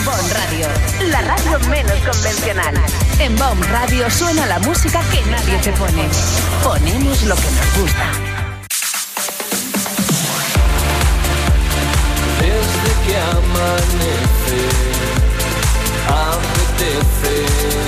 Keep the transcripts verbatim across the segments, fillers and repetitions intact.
Bon Radio, la radio menos convencional. En Bon Radio suena la música que nadie te pone. Ponemos lo que nos gusta. Desde que amanece, apetece.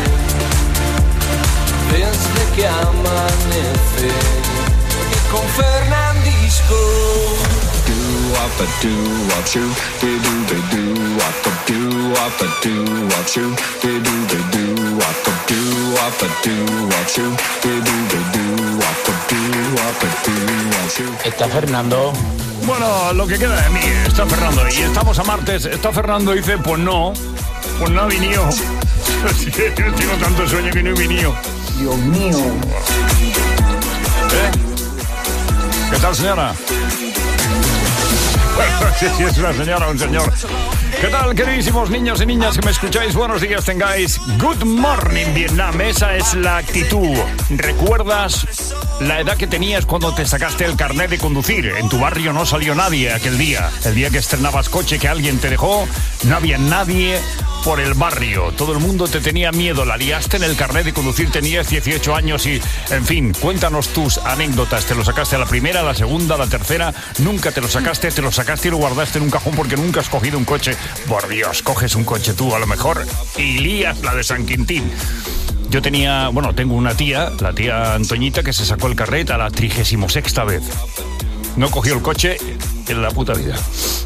Desde que amanece, y con Fernandisco. Do what the do what you they do they do what the do what the do what you they do they do what the do what the do what you they do they do what the do what the do what you. Está Fernando. Bueno, lo que queda de mí, está Fernando. Y estamos a martes. Está Fernando, dice, pues no, pues no ha venido. Yo tengo tanto sueño que no he venido. Dios mío. ¿Eh? ¿Qué tal, señora? Bueno, sí, sí, es una señora o un señor. ¿Qué tal, queridísimos niños y niñas que me escucháis? Buenos días tengáis. Good morning, Vietnam. Esa es la actitud. ¿Recuerdas la edad que tenías cuando te sacaste el carnet de conducir? En tu barrio no salió nadie aquel día. El día que estrenabas coche que alguien te dejó, no había nadie por el barrio. Todo el mundo te tenía miedo. La liaste en el carnet de conducir, tenías dieciocho años y, en fin, cuéntanos tus anécdotas. ¿Te lo sacaste a la primera, a la segunda, a la tercera? ¿Nunca te lo sacaste? ¿Te lo sacaste y lo guardaste en un cajón porque nunca has cogido un coche? Por Dios, coges un coche tú a lo mejor y lías la de San Quintín. Yo tenía, bueno, tengo una tía, la tía Antoñita, que se sacó el carnet a la trigésimo sexta vez. No cogió el coche en la puta vida.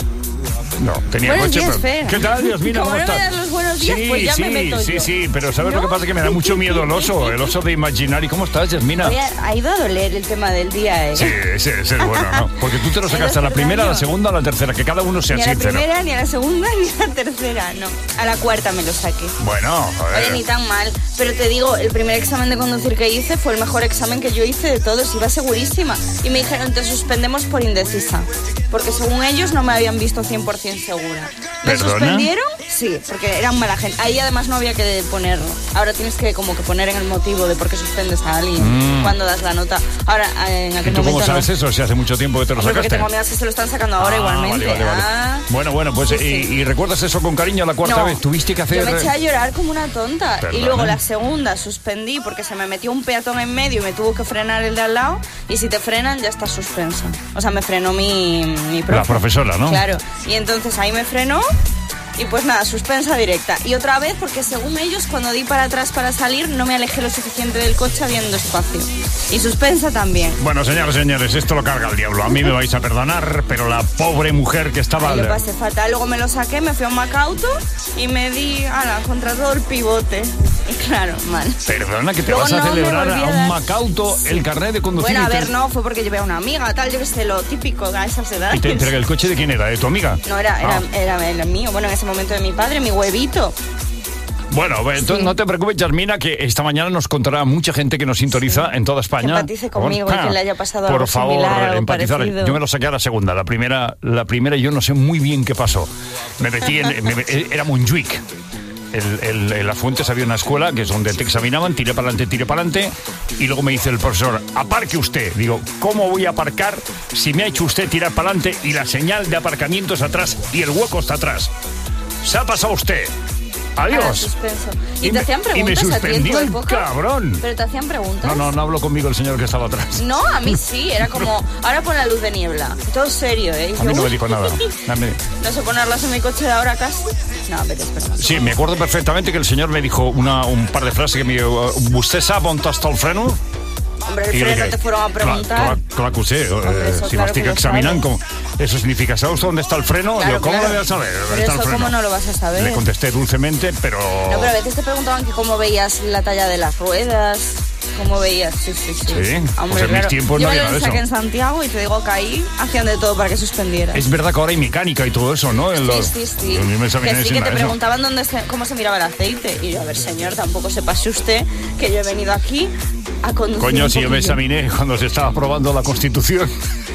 No, tenía buenos coche, días, pero... Fer. ¿Qué tal, Dios mío? Como ¿Cómo no estás? me das los buenos días, sí, pues ya sí, me meto sí, yo. sí, pero ¿sabes ¿No? lo que pasa? Que me da mucho miedo el oso, el oso de Imaginary. ¿Cómo estás, Yasmina? Oye, ha ido a doler el tema del día, ¿eh? Sí, ese, ese es bueno, ¿no? Porque tú te lo sacaste a la primera, a la segunda, a la tercera, que cada uno sea Ni a la sincero. primera, ni a la segunda, ni a la tercera, no. A la cuarta me lo saqué. Bueno, joder. Oye, ni tan mal. Pero te digo, el primer examen de conducir que hice fue el mejor examen que yo hice de todos. Iba segurísima. Y me dijeron, te suspendemos por indecisa. Porque según ellos no me habían visto cien por ciento segura. ¿Me ¿Perdona? suspendieron? Sí, porque eran mala gente. Ahí además no había que ponerlo. Ahora tienes que como que poner en el motivo de por qué suspendes a alguien Mm. cuando das la nota. Ahora, en ¿Y aquel tú cómo momento sabes no. eso? Si hace mucho tiempo que te lo Hombre, porque sacaste. tengo amigas que se lo están sacando ahora Ah, igualmente. vale, vale, vale. Ah. Bueno, bueno, pues Sí, y, sí. y recuerdas eso con cariño la cuarta No, vez. Tuviste que hacer... Yo me eché a llorar como una tonta. Perdona. Y luego la segunda suspendí porque se me metió un peatón en medio y me tuvo que frenar el de al lado. Y si te frenan, ya estás suspensa. O sea, me frenó mi, mi profe. La profesora, ¿no? Claro. Y entonces ahí me frenó. Y pues nada, suspensa directa. Y otra vez, porque según ellos, cuando di para atrás para salir, no me alejé lo suficiente del coche habiendo espacio. Y suspensa también. Bueno, señores, señores, esto lo carga el diablo. A mí me vais a perdonar, pero la pobre mujer que estaba... Ahí lo pasé fatal. Luego me lo saqué, me fui a un Macauto y me di, ala, contra todo el pivote. Y claro, mal. Perdona, que te Luego vas a no me celebrar volví a a un dar- Macauto el carnet de conducir. Bueno, a y te- ver, no, fue porque llevé a una amiga, tal, yo que sé, lo típico a esas edades. ¿Y te, pero el coche de quién era? ¿De tu amiga? No, era, era, Ah. era el mío, bueno, en ese momento de mi padre, mi huevito. Bueno, entonces Sí. no te preocupes, Yasmina, que esta mañana nos contará mucha gente que nos sintoniza en toda España. Que empatice conmigo Por- y que le haya pasado Por algo favor, similar o empatizar. parecido. Yo me lo saqué a la segunda. La primera, la primera yo no sé muy bien qué pasó. Me metí en... me- era Montjuic. El, el, en las Fuentes había una escuela que es donde te examinaban, tiré para adelante, tiré para adelante, y luego me dice el profesor, aparque usted. Digo, ¿cómo voy a aparcar si me ha hecho usted tirar para adelante y la señal de aparcamiento es atrás y el hueco está atrás? Se ha pasado usted. Para Adiós. suspenso. Y, Y te me- hacían y me preguntas a ti en tu suspendió el época. cabrón. Pero te hacían preguntas. No, no, no habló conmigo el señor que estaba atrás. No, a mí sí, era como, ahora pon la luz de niebla. Todo serio, ¿eh? Y A mí yo, no me uy, dijo nada. A mí- No sé ponerlas en mi coche de ahora casi. No, pero es verdad. Sí, me acuerdo perfectamente que el señor me dijo una, un par de frases que me dijo, ¿usted sabe dónde está el freno? Hombre, el Y yo le freno dije, te fueron a preguntar. Claro, claro que sí. eh, Hombre, eso si claro vas que a lo examinar, sabes. ¿cómo? Eso significa, ¿sabes usted dónde está el freno? Claro, Digo, ¿cómo claro. lo voy a saber? ¿Dónde Pero está el eso, freno? ¿cómo no lo vas a saber? Le contesté dulcemente, pero... No, pero a veces te preguntaban que cómo veías la talla de las ruedas, cómo veías, sí, sí, sí. Sí, Hombre, pues en mis claro. tiempos Yo no me había lo eso. saqué en Santiago y te digo que ahí hacían de todo para que suspendieras. Es verdad que ahora hay mecánica y todo eso, ¿no? En los- Sí, sí, sí. Yo me examiné Que sí, sin que nada te de eso. preguntaban dónde se- cómo se miraba el aceite. Y yo, a ver, señor, tampoco se pase usted que yo he venido aquí a conducir. Coño, un si yo me poquillo. examiné cuando se estaba aprobando la Constitución.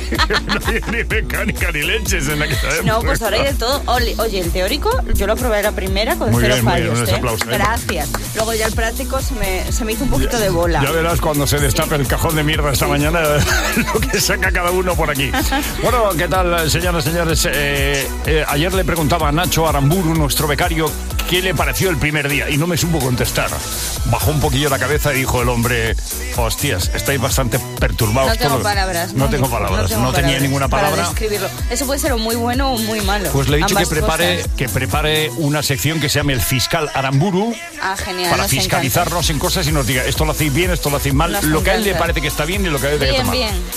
No había ni mecánica ni leches en aquella época. No, pues ahora hay de todo. Oye, oye, el teórico, yo lo probé a la primera con Muy cero bien, muy bien, fallos. unos ¿eh? aplausos, ¿eh? Gracias. Luego ya el práctico se me, se me hizo un poquito de bola. Ya verás cuando se destape el cajón de mierda esta mañana lo que saca cada uno por aquí. Bueno, ¿qué tal, señoras y señores? Eh, eh, ayer le preguntaba a Nacho Aramburu, nuestro becario, qué le pareció el primer día y no me supo contestar. Bajó un poquillo la cabeza y dijo el hombre: hostias, estáis bastante perturbados. No tengo todos. palabras. No, no tengo palabras. No, tengo no palabras tenía ninguna palabra. Para describirlo. Eso puede ser o muy bueno o muy malo. Pues le he dicho que prepare, cosas. que prepare una sección que se llame el Fiscal Aramburu. Ah, genial. Para fiscalizarnos encanta. En cosas y nos diga esto lo hacéis bien, esto lo hacéis mal, nos lo encanta. Que a él le parece que está bien y lo que a él le parece que está mal. Bien, bien,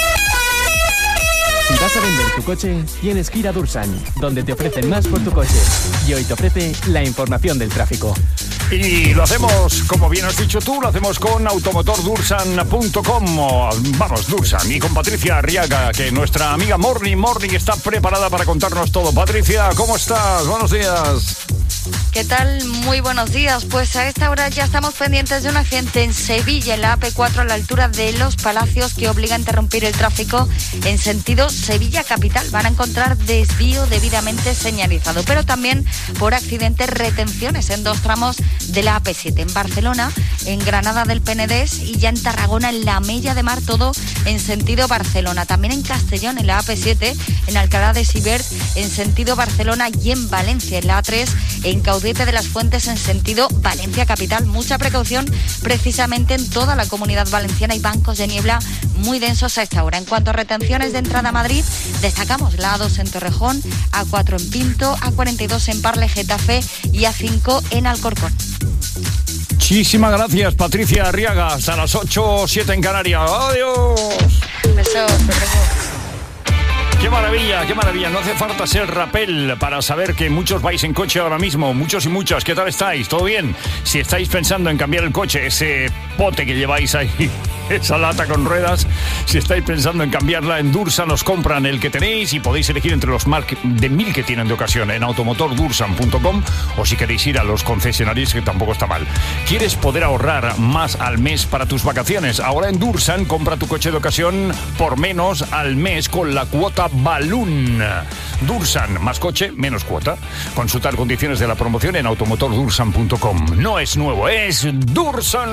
sí. Si vas a vender tu coche, tienes que ir a Dursan, donde te ofrecen más por tu coche. Y hoy te ofrece la información del tráfico. Y lo hacemos, como bien has dicho tú, lo hacemos con automotor dursan punto com. Vamos, Dursan. Y con Patricia Arriaga, que nuestra amiga Morning Morning está preparada para contarnos todo. Patricia, ¿cómo estás? Buenos días. ¿Qué tal? Muy buenos días. Pues a esta hora ya estamos pendientes de un accidente en Sevilla, en la A P cuatro, a la altura de Los Palacios, que obliga a interrumpir el tráfico en sentido Sevilla capital. Van a encontrar desvío debidamente señalizado, pero también por accidentes, retenciones en dos tramos de la A P siete, en Barcelona, en Granada del Penedés y ya en Tarragona, en la Mella de Mar, todo en sentido Barcelona. También en Castellón, en la A P siete, en Alcalá de Xivert, en sentido Barcelona, y en Valencia, en la A tres, en Caudete de las Fuentes, en sentido Valencia capital. Mucha precaución precisamente en toda la Comunidad Valenciana. Hay bancos de niebla muy densos a esta hora. En cuanto a retenciones de entrada a Madrid, destacamos la A dos en Torrejón, A cuatro en Pinto, A cuarenta y dos en Parle, Getafe y A cinco en Alcorcón. Muchísimas gracias, Patricia Arriaga. Hasta las ocho o siete en Canarias. ¡Adiós! Besos. ¡Qué maravilla, qué maravilla! No hace falta ser rapel para saber que muchos vais en coche ahora mismo, muchos y muchas. ¿Qué tal estáis? ¿Todo bien? Si estáis pensando en cambiar el coche, ese pote que lleváis ahí, esa lata con ruedas, si estáis pensando en cambiarla, en Dursan os compran el que tenéis y podéis elegir entre los más de mil que tienen de ocasión en automotor dursan punto com, o si queréis ir a los concesionarios, que tampoco está mal. ¿Quieres poder ahorrar más al mes para tus vacaciones? Ahora en Dursan compra tu coche de ocasión por menos al mes con la cuota Balloon. Dursan, más coche, menos cuota. Consultar condiciones de la promoción en automotor dursan punto com. No es nuevo, es Dursan.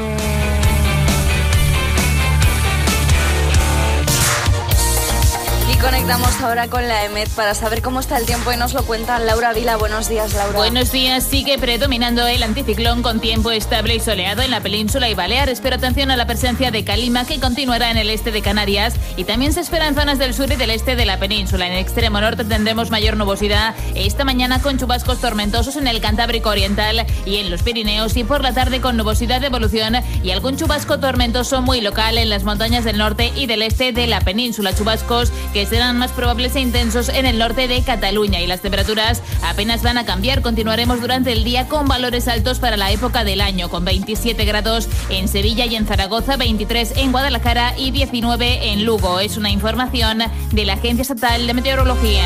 Conectamos ahora con la EMET para saber cómo está el tiempo y nos lo cuenta Laura Vila. Buenos días, Laura. Buenos días. Sigue predominando el anticiclón con tiempo estable y soleado en la península y Baleares, pero atención a la presencia de calima que continuará en el este de Canarias y también se espera en zonas del sur y del este de la península. En el extremo norte tendremos mayor nubosidad esta mañana con chubascos tormentosos en el Cantábrico Oriental y en los Pirineos, y por la tarde con nubosidad de evolución y algún chubasco tormentoso muy local en las montañas del norte y del este de la península. Chubascos que serán más probables e intensos en el norte de Cataluña, y las temperaturas apenas van a cambiar. Continuaremos durante el día con valores altos para la época del año, con veintisiete grados en Sevilla y en Zaragoza, veintitrés en Guadalajara y diecinueve en Lugo. Es una información de la Agencia Estatal de Meteorología.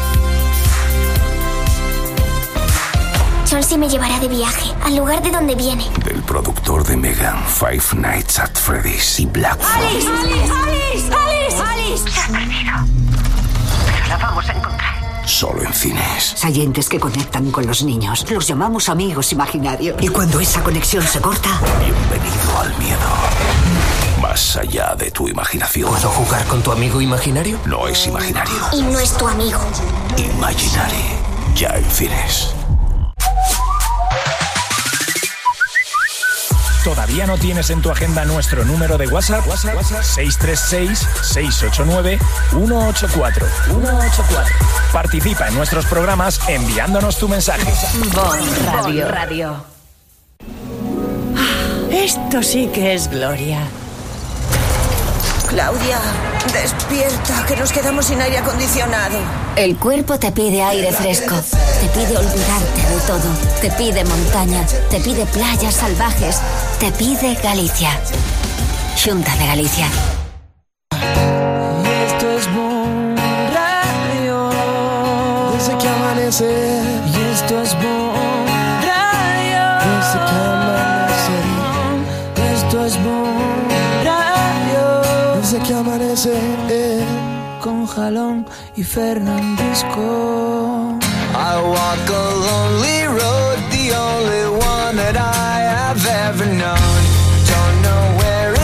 Chelsea me llevará de viaje al lugar de donde viene. Del productor de Megan, Five Nights at Freddy's y Black Phone. ¡Alice! ¡Alice! ¡Alice! ¡Alice! ¡Alice! Se ha perdido. Pero la vamos a encontrar. Solo en cines. Hay entes que conectan con los niños. Los llamamos amigos imaginarios. Y cuando esa conexión se corta... Bienvenido al miedo. Más allá de tu imaginación. ¿Puedo jugar con tu amigo imaginario? No es imaginario. Y no es tu amigo. Imaginary. Ya en cines. ¿Todavía no tienes en tu agenda nuestro número de WhatsApp? WhatsApp, WhatsApp seis tres seis, seis ocho nueve, uno ocho cuatro. Participa en nuestros programas enviándonos tu mensaje. Bon Radio. Radio. Esto sí que es gloria. Claudia, despierta, que nos quedamos sin aire acondicionado. El cuerpo te pide aire fresco, te pide olvidarte de todo, te pide montaña, te pide playas salvajes, te pide Galicia. Xunta de Galicia. Y esto es Bon Radio. Desde que amanece. Y esto es Bon Radio. Desde que amanece. Esto es Bon Radio. Desde que amanece. Eh. Con Jalón y Fernandisco. I walk a lonely road, the only one that I have ever known. Don't know where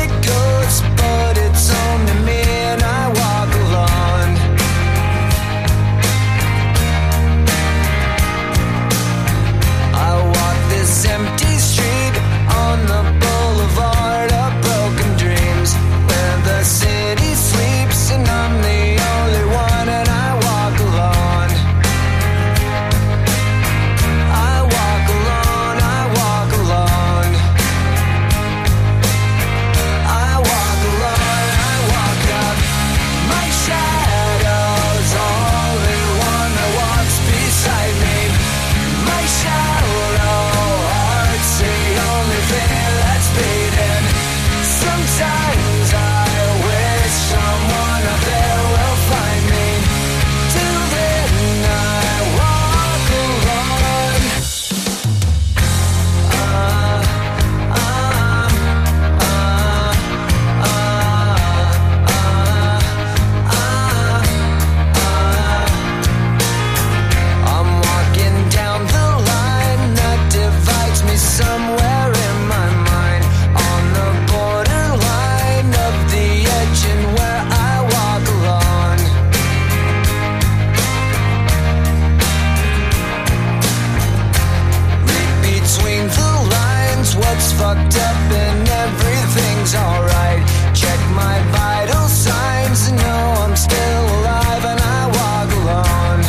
locked up and everything's alright. Check my vital signs and know I'm still alive and I walk alone.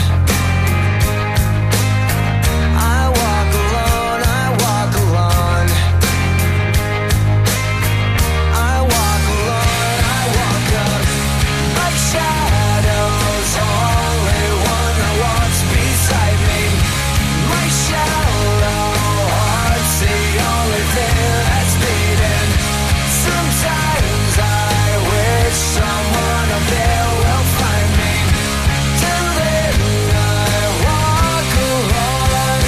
I walk alone, I walk alone. I walk alone, I walk up. My shadow's only one that walks beside me. My shallow heart's the only thing that's beating. Sometimes I wish someone up there will find me. Till then I walk alone.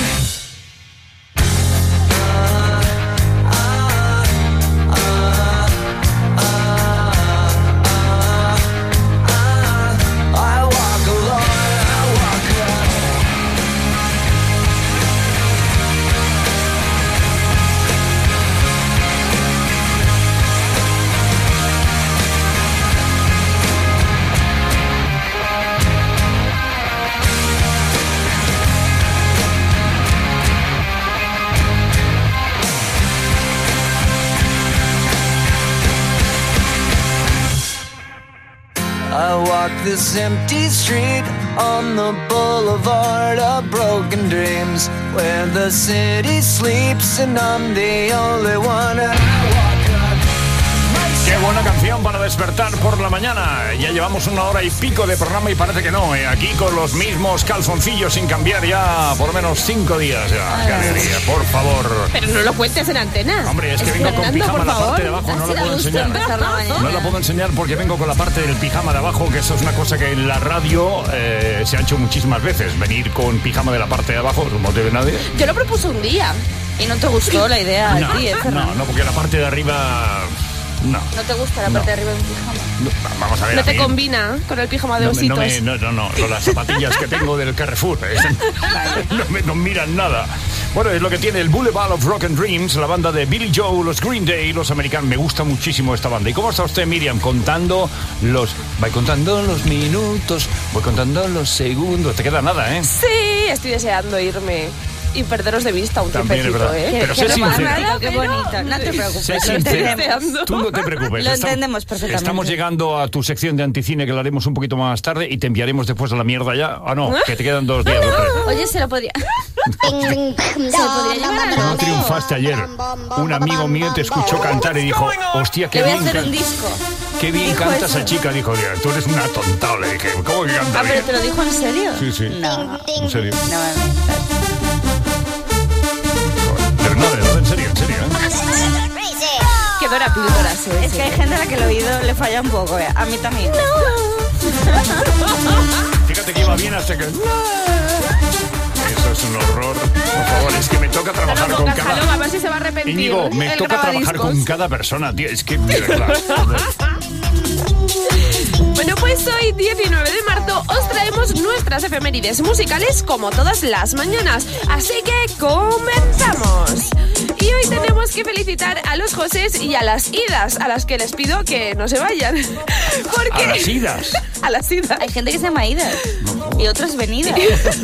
Uh, uh, uh, uh, I walk alone, I walk alone. I walk this empty street on the boulevard of broken dreams, where the city sleeps and I'm the only one. And I walk up. Qué buena canción para despertar por la mañana. Ya llevamos una hora y pico de programa y parece que no, ¿eh? Aquí con los mismos calzoncillos sin cambiar ya por lo menos cinco días ya. Qué alegría, por favor. Pero no lo cuentes en antena. Hombre, es que vengo con Fernando, pijama por la favor. parte de abajo, no la puedo enseñar. La No la puedo enseñar porque vengo con la parte del pijama de abajo, que eso es una cosa que en la radio eh, se ha hecho muchísimas veces. Venir con pijama de la parte de abajo, no te ve nadie. Yo lo propuse un día. ¿Y no te gustó la idea No, a ti, eh, Fernando? no, no, porque la parte de arriba... No. ¿No te gusta la No. parte de arriba de un pijama? No, vamos a ver. No a te mí- combina con el pijama de no, me- ositos. no, me- no, no, no, no, las zapatillas que tengo del Carrefour eh, no me no miran nada. Bueno, es lo que tiene el Boulevard of Rock and Dreams, la banda de Billy Joe, los Green Day, los americanos. Me gusta muchísimo esta banda. ¿Y cómo está usted, Miriam? Contando los... Voy contando los minutos, voy contando los segundos. Te queda nada, ¿eh? Sí, estoy deseando irme y perderos de vista un También es tiempecito, verdad. ¿eh? Pero Qué sé sincera. romántico, qué bonito. No te preocupes. Sé lo sincera. entendemos. Tú no te preocupes. Lo Estamos- entendemos perfectamente. Estamos llegando a tu sección de anticine que la haremos un poquito más tarde y te enviaremos después a la mierda ya. Ah, no, que te quedan dos días o tres. Oye, se lo podría... se lo podría llevar a... No triunfaste ayer. Un amigo mío te escuchó cantar y dijo, hostia, qué Le voy a bien, hacer can- un disco. qué bien Dijo canta eso. esa chica. Dijo, tú eres una tonta. Le dije, ¿cómo que canta Ah, bien? pero te lo dijo en serio. Sí, sí. No. En serio. No me mientas. Pero no, de verdad, en serio, en serio. ¿eh? Qué dora píldoras, ¿eh? Es que hay gente a la que el oído le falla un poco, ¿eh? A mí también. Fíjate que iba bien hasta que... Eso es un horror. Por favor, es que me toca trabajar con Déjalo, cada... a ver si se va a arrepentir. Íñigo, me el toca trabajar grabadiscos. con cada persona, tío. Es que, de verdad, joder. Bueno, pues hoy, diecinueve de marzo, os traemos nuestras efemérides musicales como todas las mañanas. Así que comenzamos. Y hoy tenemos que felicitar a los Josés y a las Idas, a las que les pido que no se vayan. Porque... A las Idas. A las Idas. Hay gente que se llama Ida. Y otras venidas.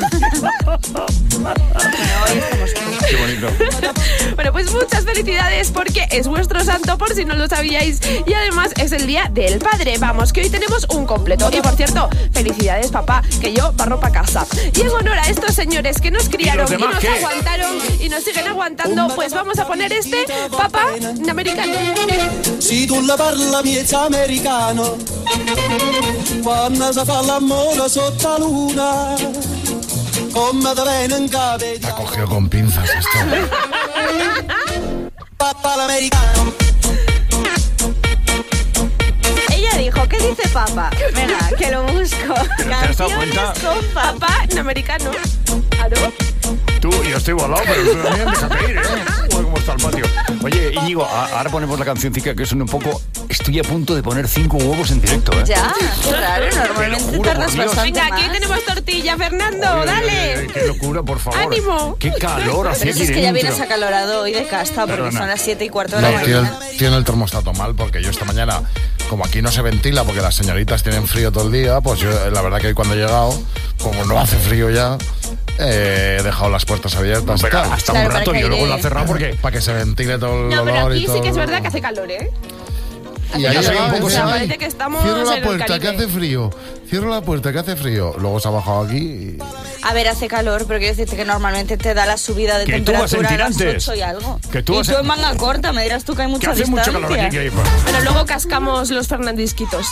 Qué bonito. Bueno, pues muchas felicidades porque es vuestro santo, por si no lo sabíais. Y además es el Día del Padre. Vamos, que hoy tenemos un completo. Y por cierto, felicidades, papá, que yo barro para casa. Y en honor a estos señores que nos criaron y, demás nos qué? aguantaron y nos siguen aguantando, pues vamos a poner este papá americano. Si tu la parla miezza americano, quando si fa l'amore sotto la luna, come te viene in capo. Ha cogido con pinzas esto. Papà l'americano. Ella dijo, ¿qué dice papá? Venga, que lo busco. ¿Te has dado cuenta? Con papá. Papá americano. ¿Claro? Tú, yo estoy volado, pero tú también déjate ir, ¿eh? Joder, ¿cómo está el patio? Oye, Íñigo, a- ahora ponemos la cancioncita que suena un poco... Estoy a punto de poner cinco huevos en directo, ¿eh? Ya, qué raro, Te lo normalmente juro, tardas por Dios. bastante Venga, aquí más. tenemos tortilla, Fernando, Oye, dale. oye, oye, qué locura, por favor. ¡Ánimo! Qué calor hacía Pero eso aquí es que ya dentro. vienes acalorado hoy de casta porque Perdona. son las siete y cuarto de la No, tiene, mañana. tiene el termostato mal porque yo esta mañana, como aquí no se ventila porque las señoritas tienen frío todo el día, pues yo la verdad que hoy cuando he llegado, como no hace frío ya, Eh, he dejado las puertas abiertas. Pero hasta Claro, un rato para y que luego aire. la cerrado porque... Para que se ventile todo el No, pero olor y aquí todo. sí que es verdad que hace calor, ¿eh? Y Ya ahí soy un va, poco dice, o sea, "Ay, parece que estamos cierro en la el puerta, que Caribe". hace frío. Cierro la puerta, que hace frío. Luego se ha bajado aquí y... A ver, hace calor, pero quiero decirte que normalmente te da la subida de Que tú vas en temperatura a las tirantes. ocho y algo. Que tú y vas tú en- en manga corta, me dirás tú que hay Que mucha hace mucho distancia. calor aquí. Que... Pero luego cascamos los fernandisquitos.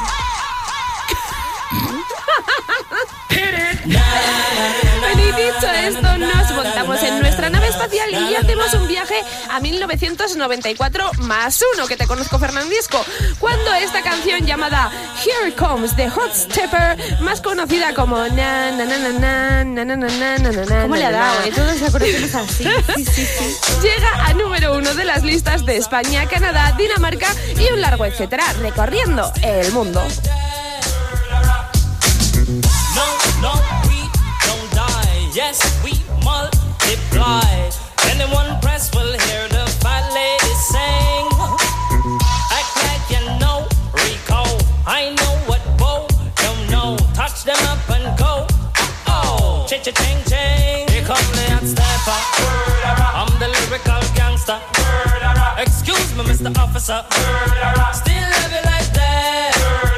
Bueno, y dicho esto, nos montamos en nuestra nave espacial y hacemos un viaje a mil novecientos noventa y cuatro más uno, que te conozco, Fernandisco, cuando esta canción llamada Here Comes the Hot Stepper, más conocida como na na na na na na na na na na na. ¿Cómo le ha dado? Eh? Todos se acordaron así. Sí, sí, sí. Llega a número uno de las listas de España, Canadá, Dinamarca y un largo etcétera, recorriendo el mundo. No, no, we don't die. Yes, we multiply. Anyone press will hear the fat lady sing. Act like you know Rico. I know what Bo don't know. Touch them up and go. Oh, cha cha ching ching. Here come the hot stepper. I'm the lyrical gangster. Excuse me, Mister Officer. Still love you like that.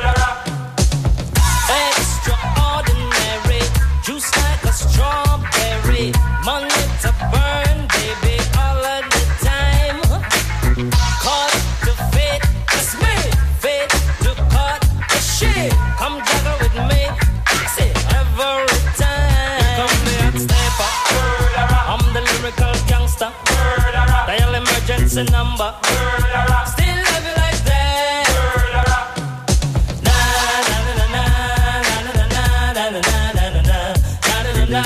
Extraordinary, juice like a strawberry. Money to burn, baby, all of the time. Caught to fit, it's me. Fit to cut the shit. Come juggle with me, fix it every time. Here come the hot stepper. I'm the lyrical gangster. Dial emergency number. Still love you like that. Na na na na na na na na na na na na na na.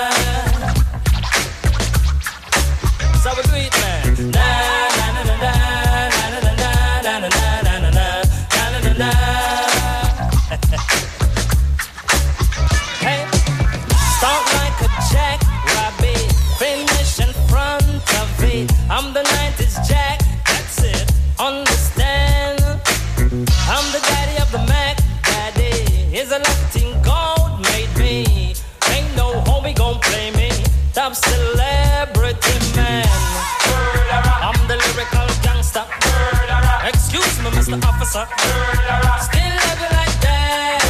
So we do it, man. Na na na na na na na na na na na na na na na. Hey, start like a jackrabbit, finish in front of it. I'm the nineties Jack, that's it. Understand? I'm the daddy of the Mac, daddy. Is a Latin gold made me. Ain't no homie gon' play me. Top celebrity man. I'm the lyrical gangster. Excuse me, Mister Officer. Still love you like that.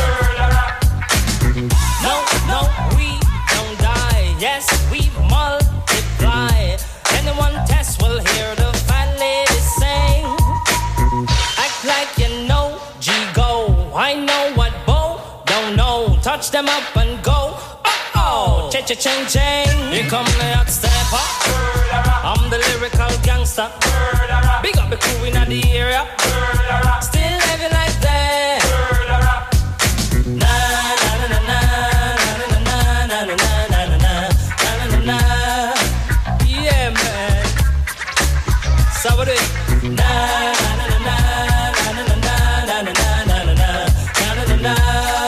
No, no, we don't die. Yes, we multiply. Anyone test will hear the fat lady sing. Act like you know G-Go. I know what Bo don't know. Touch them up and go. Oh, cha-cha-ching-ching. Here come the hot stepper. I'm the lyrical gangster. Big up the crew in the area. Still love you like that. Na na na na na na na na na na na na na na. Yeah, man. So what it? Na na na na na na na na na na na na na na.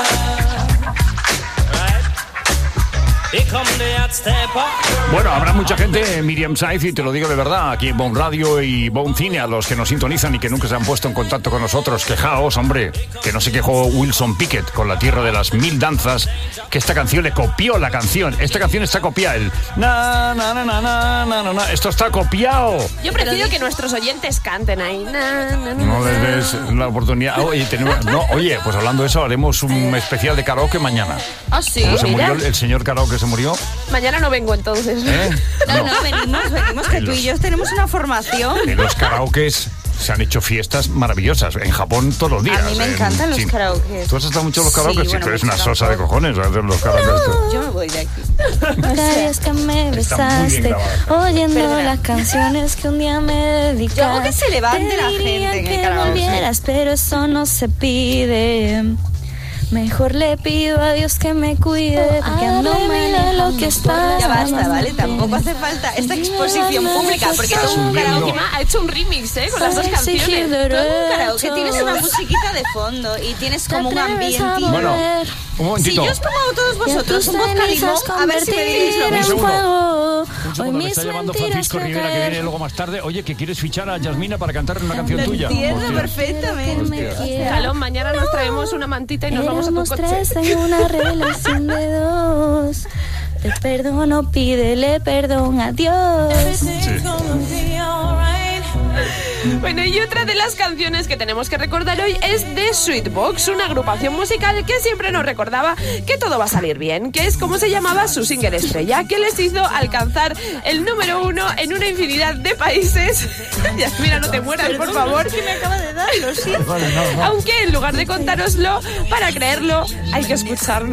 Right? Here come the hot stepper. Bueno, habrá mucha gente, Miriam Saiz, y te lo digo de verdad, aquí en Bon Radio y Bon Cine, a los que nos sintonizan y que nunca se han puesto en contacto con nosotros. Quejaos, hombre, que no se quejó Wilson Pickett con La Tierra de las Mil Danzas, que esta canción le copió la canción. Esta canción está copiada. El na, na, na, na, na, na, na, na. Esto está copiado. Yo prefiero que nuestros oyentes canten ahí. Na, na, na, No les des la oportunidad. Oye, tenemos, no, oye, pues hablando de eso, haremos un especial de karaoke mañana. Ah, sí, Como se mira. murió el, el señor karaoke, se murió. Mañana no vengo entonces. ¿Eh? No, no, venimos, venimos, que tú y yo tenemos una formación. En los karaokes se han hecho fiestas maravillosas. En Japón todos los días. A mí me en encantan los China. karaokes. ¿Tú has estado mucho en los Sí, karaokes? Sí, bueno, tú eres mucho una sosa de tampoco. cojones a hacer los karaokes. tú. Yo me voy de aquí. Cada vez que me Está muy bien besaste, grabada. oyendo Perdona. las canciones que un día me dedicaste. Yo hago que se levante te la diría gente en el que karaoke. volvieras, pero eso no se pide. Mejor le pido a Dios que me cuide, porque ando mal lo que está. Ya basta, ¿vale? Tampoco hace falta esta exposición pública, porque todo un karaoke Encima ha hecho un remix, ¿eh? Con las dos canciones. Todo un karaoke tienes una musiquita de fondo y tienes como un ambiente. Bueno, un Si momentito. yo os pongo a todos vosotros un vodka limón, a ver si me diréis lo Un mismo. segundo. Un segundo, me está llamando Francisco Rivera, que viene luego más tarde. Oye, que quieres fichar a Yasmina para cantar una canción Lo tuya. entiendo Hostia. perfectamente. Calón, mañana nos traemos una mantita y nos vamos a tu Éramos coche. tres en una relación de dos. Te perdono, pídele perdón a Dios. Sí. Bueno, y otra de las canciones que tenemos que recordar hoy es de Sweetbox, una agrupación musical que siempre nos recordaba que todo va a salir bien, que es como se llamaba su single estrella, que les hizo alcanzar el número uno en una infinidad de países. Ya, mira, no te mueras, Perdón, por favor. Es que me acaba de dar, lo siento. Vale, no, no. Aunque en lugar de contároslo, para creerlo, hay que escucharlo.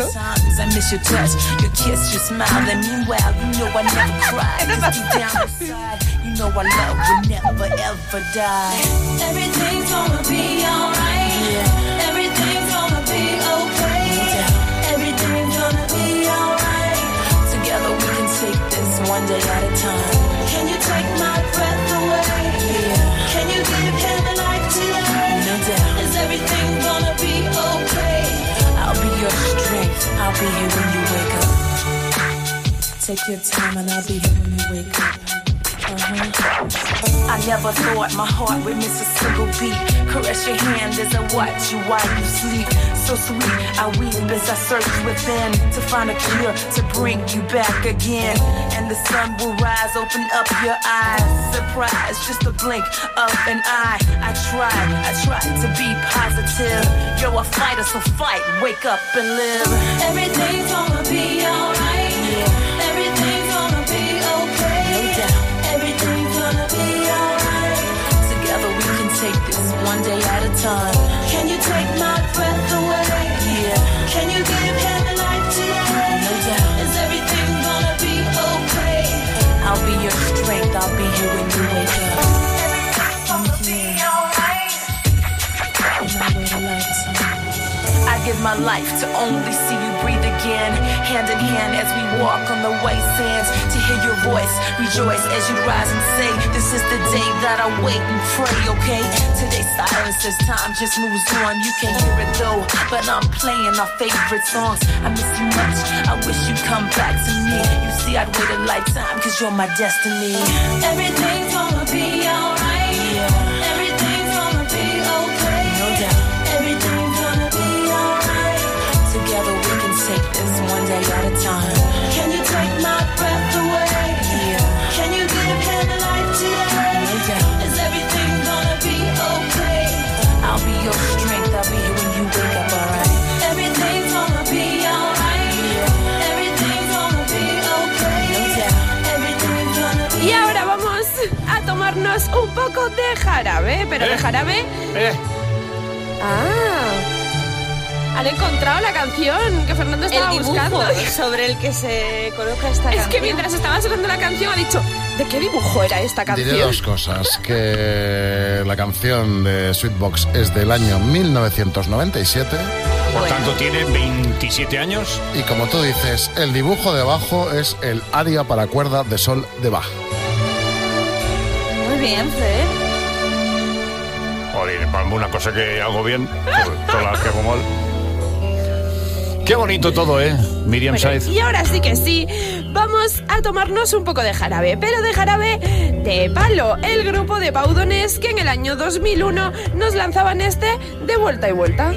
know our love will never ever die. Everything's gonna be alright. Yeah. Everything's gonna be okay. Yeah. Everything's gonna be alright. Together we can take this one day at a time. Can you take my breath away? Yeah. Can you give him a life today? No doubt. Is everything gonna be okay? I'll be your strength. I'll be here when you wake up. Take your time and I'll be here when you wake up. Uh-huh. I never thought my heart would miss a single beat. Caress your hand as I watch you while you sleep. So sweet, I weep as I search within to find a cure to bring you back again. And the sun will rise, open up your eyes. Surprise, just a blink of an eye. I tried, I tried to be positive. You're a fighter, so fight, wake up and live. Everything's gonna be alright. Yeah. Everything's gonna be okay. No doubt. Everything's gonna be alright. Together we can take this one day at a time. Can you take my breath away? Yeah. Can you give him a life today? No doubt. Is everything gonna be okay? I'll be your strength. I'll be here when you wake up. Everything's gonna be alright. I give my life to only see you breathe again. Hand in hand as we walk on the white sands. To hear your voice, rejoice as you rise and say, this is the day that I wait and pray, okay? Today's silence as time just moves on. You can't hear it though, but I'm playing our favorite songs. I miss you much, I wish you'd come back to me. You see, I'd wait a lifetime, cause you're my destiny. Everything's gonna be alright. Yeah. Everything's gonna be okay. No doubt. Everything's gonna be alright. Together we can take this one day at a time. Can you take my breath away? Yeah. Can you give him a life today? No doubt. Is everything gonna be okay? I'll be your strength. I'll be here when you wake up, alright? Everything's gonna be alright. Yeah. Everything's gonna be okay. No doubt. Everything's gonna be. Y ahora vamos a tomarnos un poco de jarabe, pero ¿Eh? de jarabe. Eh. Ah. Han encontrado la canción que Fernando estaba El dibujo buscando. sobre el que se coloca esta Es canción. que mientras estaba sonando la canción ha dicho, ¿de qué dibujo era esta canción? Diré dos cosas, que la canción de Sweetbox es del año mil novecientos noventa y siete. Por bueno. tanto, tiene veintisiete años. Y como tú dices, el dibujo debajo es el aria para cuerda de sol de Bach. Muy bien, Fred. Joder, para una cosa que hago bien, todas las que hago mal. Qué bonito todo, ¿eh? Miriam Bueno, Sáez. y ahora sí que sí, vamos a tomarnos un poco de jarabe, pero de jarabe de palo. El grupo de Paudones que en el año dos mil uno nos lanzaban este de vuelta y vuelta.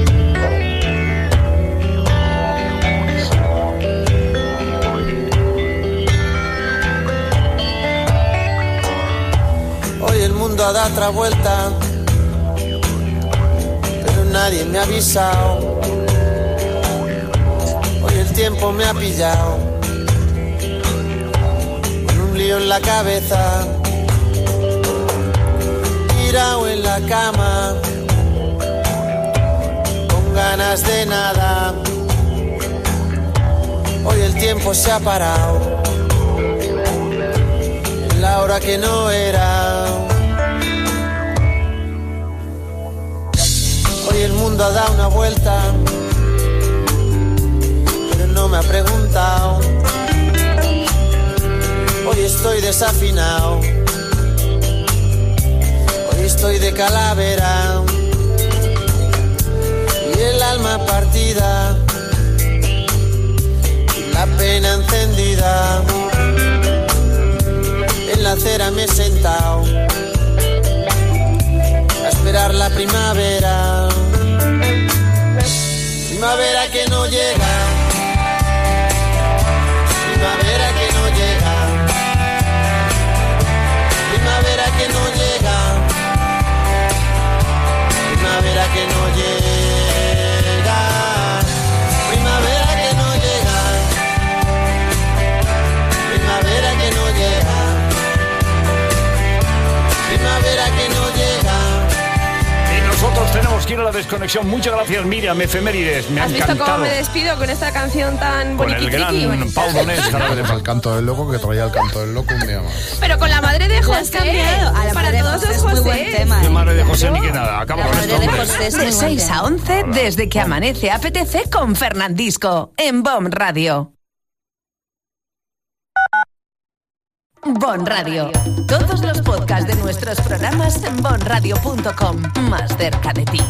Hoy el mundo ha dado otra vuelta, pero nadie me ha avisado. Hoy el tiempo me ha pillado con un lío en la cabeza, tirado en la cama, con ganas de nada. Hoy el tiempo se ha parado en la hora que no era. Hoy el mundo ha dado una vuelta, pero no me ha preguntado. Hoy estoy desafinado, hoy estoy de calavera y el alma partida y la pena encendida. En la acera me he sentado a esperar la primavera, primavera que no llega, tenemos que ir a la desconexión. Muchas gracias, Miriam, efemérides. Me ha ¿Has visto encantado. cómo me despido con esta canción tan Con el boniquitriqui? gran Pau Donés. El canto del loco, que traía el canto del loco un día más. Pero con la madre de José. A la para madre de todos José los es muy José. buen tema. De ¿eh? madre de José ni que nada. Acabo con esto, hombre. De seis a once, desde que amanece A P T C con Fernandisco, en Bon Radio. Bon Radio. Todos los podcasts de nuestros programas en bon radio punto com. Más cerca de ti.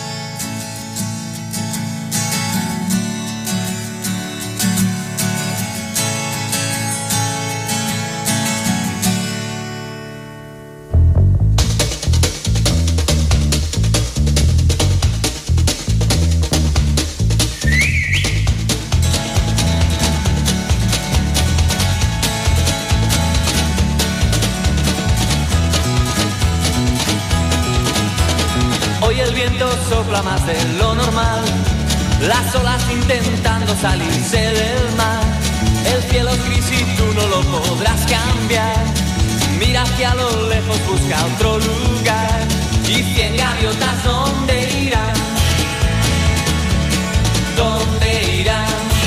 Hoy el viento sopla más de lo normal, las olas intentando salirse del mar. El cielo es gris y tú no lo podrás cambiar. Mira hacia lo lejos, busca otro lugar. Y cien gaviotas, ¿dónde irán? ¿Dónde irán?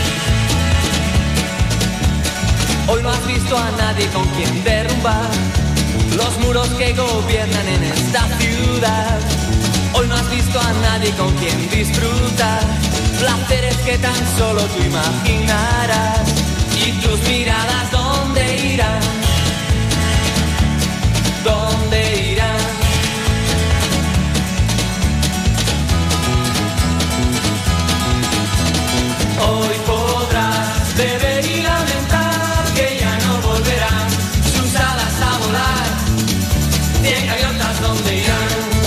Hoy no has visto a nadie con quien derrumbar los muros que gobiernan en esta ciudad. Hoy no has visto a nadie con quien disfrutar placeres que tan solo tú imaginarás. Y tus miradas, ¿dónde irán? ¿Dónde irán? Hoy podrás beber y lamentar que ya no volverán sus alas a volar. Cien gaviotas, ¿dónde irán?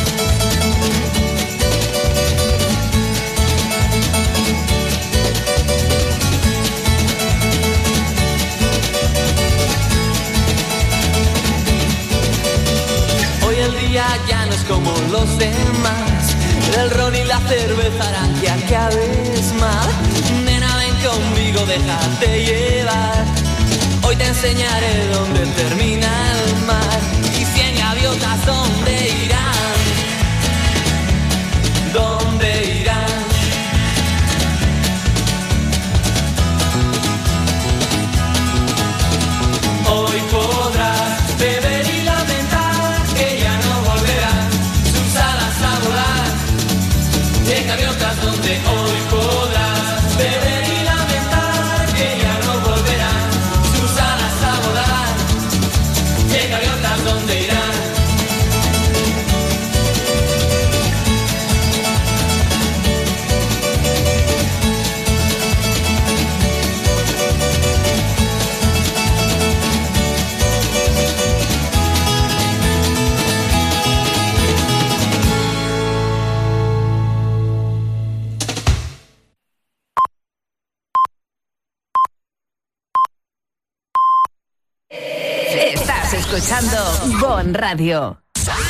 Ya no es como los demás, el ron y la cerveza harán que acabes mal. Nena, ven conmigo, déjate llevar. Hoy te enseñaré dónde termina el mar. Y cien gaviotas, ¿dónde irán? ¿Dónde irán? Hoy podrás beber y lamentar que ya no volverán sus alas a volar. De gaviotas, donde hoy podrás beber y lamentar que ya no volverán sus alas a volar. De gaviotas, donde irán. Estás escuchando Bon Radio.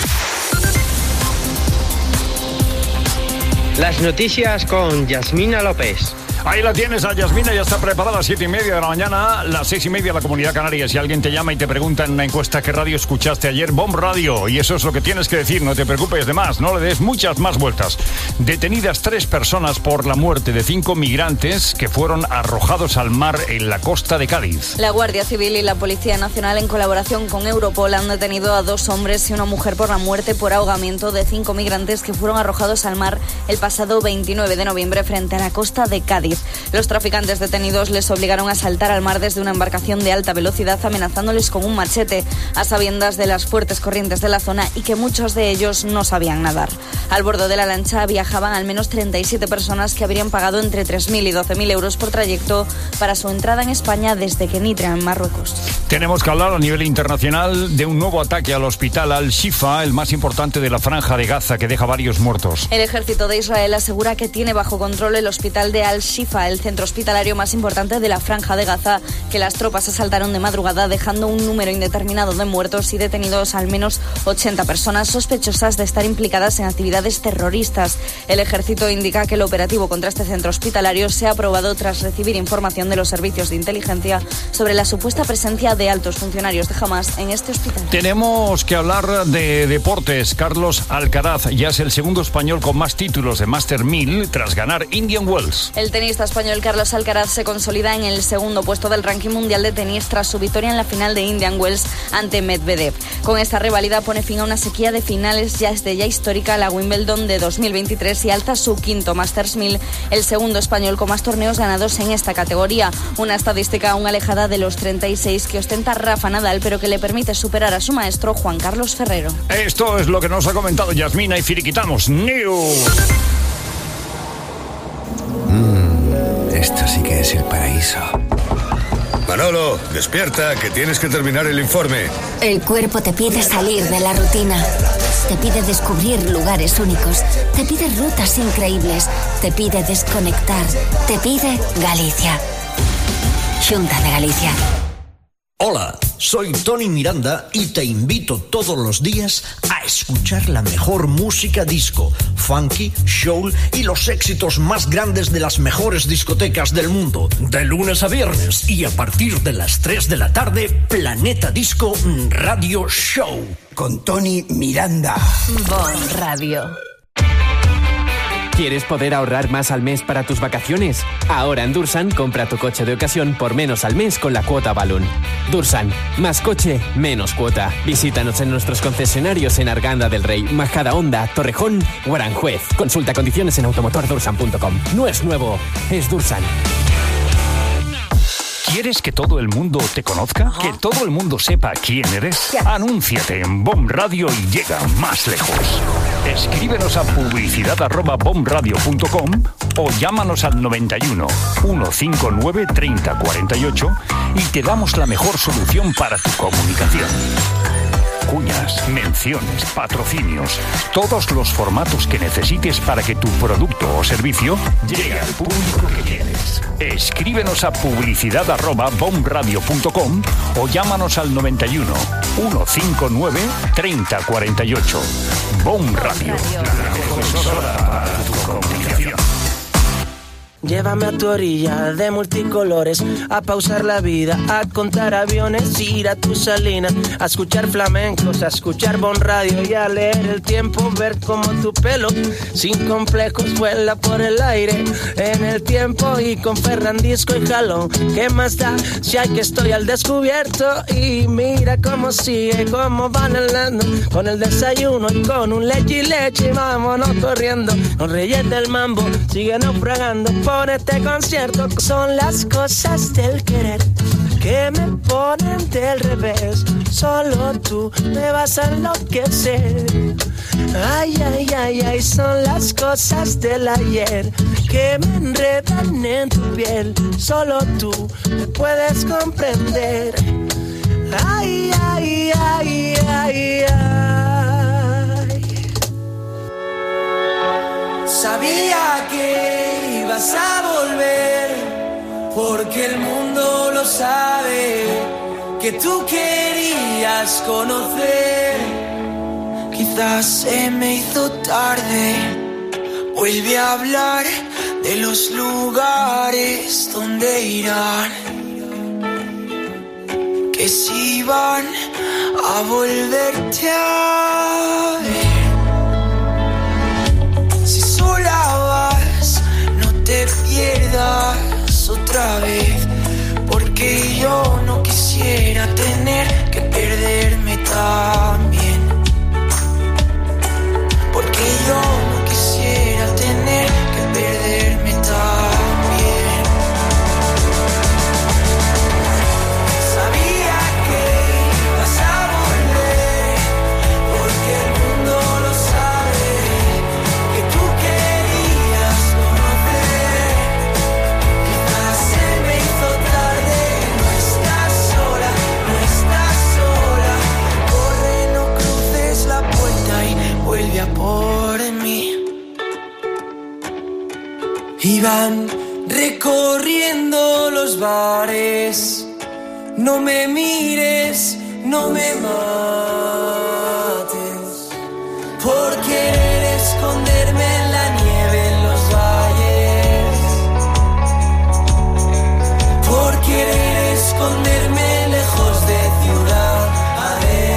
Las noticias con Yasmina López. Ahí la tienes, a Yasmina, ya está preparada a las siete y media de la mañana, las seis y media de la Comunidad Canaria. Si alguien te llama y te pregunta en una encuesta qué radio escuchaste ayer, Bon Radio, y eso es lo que tienes que decir, no te preocupes de más, no le des muchas más vueltas. Detenidas tres personas por la muerte de cinco migrantes que fueron arrojados al mar en la costa de Cádiz. La Guardia Civil y la Policía Nacional, en colaboración con Europol, han detenido a dos hombres y una mujer por la muerte por ahogamiento de cinco migrantes que fueron arrojados al mar el pasado veintinueve de noviembre frente a la costa de Cádiz. Los traficantes detenidos les obligaron a saltar al mar desde una embarcación de alta velocidad, amenazándoles con un machete, a sabiendas de las fuertes corrientes de la zona y que muchos de ellos no sabían nadar. Al bordo de la lancha viajaban al menos treinta y siete personas que habrían pagado entre tres mil y doce mil euros por trayecto para su entrada en España desde Kenitra, en Marruecos. Tenemos que hablar a nivel internacional de un nuevo ataque al hospital Al-Shifa, el más importante de la Franja de Gaza, que deja varios muertos. El ejército de Israel asegura que tiene bajo control el hospital de Al-Shifa, Al-Shifa, el centro hospitalario más importante de la Franja de Gaza, que las tropas asaltaron de madrugada, dejando un número indeterminado de muertos y detenidos al menos ochenta personas sospechosas de estar implicadas en actividades terroristas. El ejército indica que el operativo contra este centro hospitalario se ha aprobado tras recibir información de los servicios de inteligencia sobre la supuesta presencia de altos funcionarios de Hamas en este hospital. Tenemos que hablar de deportes. Carlos Alcaraz ya es el segundo español con más títulos de Master mil tras ganar Indian Wells. El tenista español Carlos Alcaraz se consolida en el segundo puesto del ranking mundial de tenis tras su victoria en la final de Indian Wells ante Medvedev. Con esta rivalidad pone fin a una sequía de finales ya desde ya histórica, la Wimbledon de dos mil veintitrés, y alza su quinto Masters mil, el segundo español con más torneos ganados en esta categoría. Una estadística aún alejada de los treinta y seis que ostenta Rafa Nadal, pero que le permite superar a su maestro Juan Carlos Ferrero. Esto es lo que nos ha comentado Yasmina y finiquitamos News. Mm, esto sí que es el paraíso. Manolo, despierta, que tienes que terminar el informe. El cuerpo te pide salir de la rutina. Te pide descubrir lugares únicos. Te pide rutas increíbles. Te pide desconectar. Te pide Galicia. Xunta de Galicia. Hola, soy Tony Miranda y te invito todos los días a escuchar la mejor música disco, funky, soul y los éxitos más grandes de las mejores discotecas del mundo. De lunes a viernes y a partir de las tres de la tarde, Planeta Disco Radio Show. Con Tony Miranda. Bon Radio. ¿Quieres poder ahorrar más al mes para tus vacaciones? Ahora en Dursan, compra tu coche de ocasión por menos al mes con la cuota Balloon. Dursan, más coche, menos cuota. Visítanos en nuestros concesionarios en Arganda del Rey, Majadahonda, Torrejón o Aranjuez. Consulta condiciones en automotor dursan punto com. No es nuevo, es Dursan. ¿Quieres que todo el mundo te conozca? ¿Que todo el mundo sepa quién eres? Anúnciate en B O M Radio y llega más lejos. Escríbenos a publicidad arroba bomradio punto com o llámanos al noventa y uno, ciento cincuenta y nueve, treinta cuarenta y ocho y te damos la mejor solución para tu comunicación. Cuñas, menciones, patrocinios, todos los formatos que necesites para que tu producto o servicio llegue al público que quieres. Escríbenos a publicidad arroba bomradio punto com o llámanos al noventa y uno, ciento cincuenta y nueve, treinta cuarenta y ocho. B O M Radio, la mejor emisora para tu comunicación. Llévame a tu orilla de multicolores, a pausar la vida, a contar aviones, ir a tu salina, a escuchar flamencos, a escuchar Bon Radio y a leer el tiempo, ver cómo tu pelo sin complejos vuela por el aire en el tiempo y con Ferrandisco y jalón. ¿Qué más da si hay que estoy al descubierto? Y mira cómo sigue, cómo van hablando con el desayuno y con un leche y leche, vámonos corriendo con Reyes del Mambo, sigue naufragando por este concierto. Son las cosas del querer que me ponen del revés. Solo tú me vas a enloquecer. Ay, ay, ay, ay, son las cosas del ayer que me enredan en tu piel. Solo tú me puedes comprender. Ay, ay, ay, ay, ay. Sabía que ibas a volver, porque el mundo lo sabe, que tú querías conocer. Quizás se me hizo tarde, vuelve a hablar de los lugares donde irán, que si van a volverte a ver. Si sola vas, no te pierdas otra vez, porque yo no quisiera tener que perderme también, porque yo no quisiera tener que perderme también. Sabía que ibas a volver, porque el mundo lo sabe, que tú querías conocer. Quizás se me hizo tarde, no estás sola, no estás sola. Corre, no cruces la puerta y vuelve a por mí. Y van recorriendo los bares. No me mires, no me mates, por querer esconderme en la nieve en los valles, por querer esconderme lejos de ciudad. A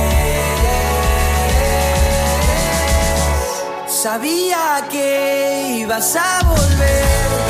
ver, sabía que ibas a volver.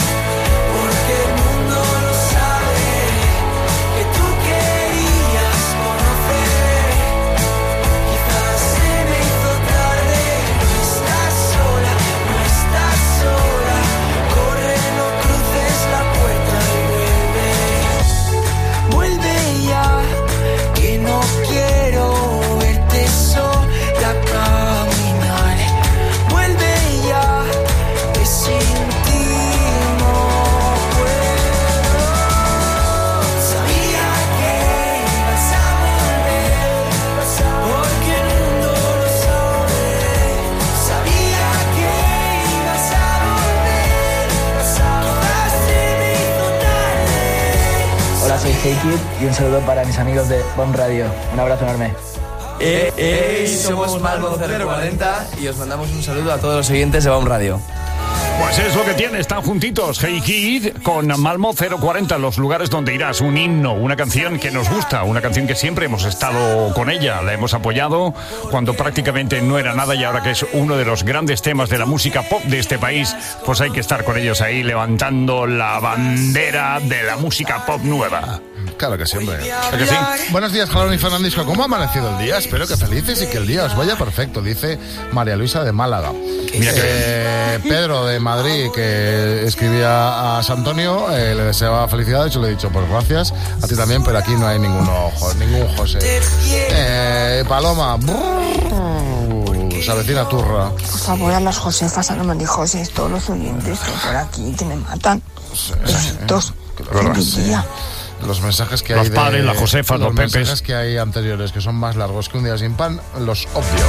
Soy Heikid y un saludo para mis amigos de Bomb Radio. Un abrazo enorme. Eh, eh, somos Malmo cero cuarenta y os mandamos un saludo a todos los siguientes de Bomb Radio. Pues es lo que tiene, están juntitos Hey Kid con Malmo cero cuarenta, los lugares donde irás, un himno, una canción que nos gusta, una canción que siempre hemos estado con ella, la hemos apoyado cuando prácticamente no era nada y ahora que es uno de los grandes temas de la música pop de este país, pues hay que estar con ellos ahí levantando la bandera de la música pop nueva. Claro que sí, hombre. ¿Es que sí? Buenos días, Jalón y Fernandisco. ¿Cómo ha amanecido el día? Espero que felices y que el día os vaya perfecto, dice María Luisa de Málaga. Mira que... eh, Pedro de Madrid, que escribía a San Antonio, eh, le deseaba felicidades, yo le he dicho, pues gracias, a ti también, pero aquí no hay ningún ojo, ningún José. Eh, Paloma, brrr, se avecina turra. Por favor, a las Josefas, a los Marijoses, todos los oyentes que por aquí, que me matan. Sí, Besitos. Feliz día. Los mensajes que los hay de... Los padres, las Josefas, los, los Pepes. Los mensajes que hay anteriores, que son más largos que un día sin pan, los obvio.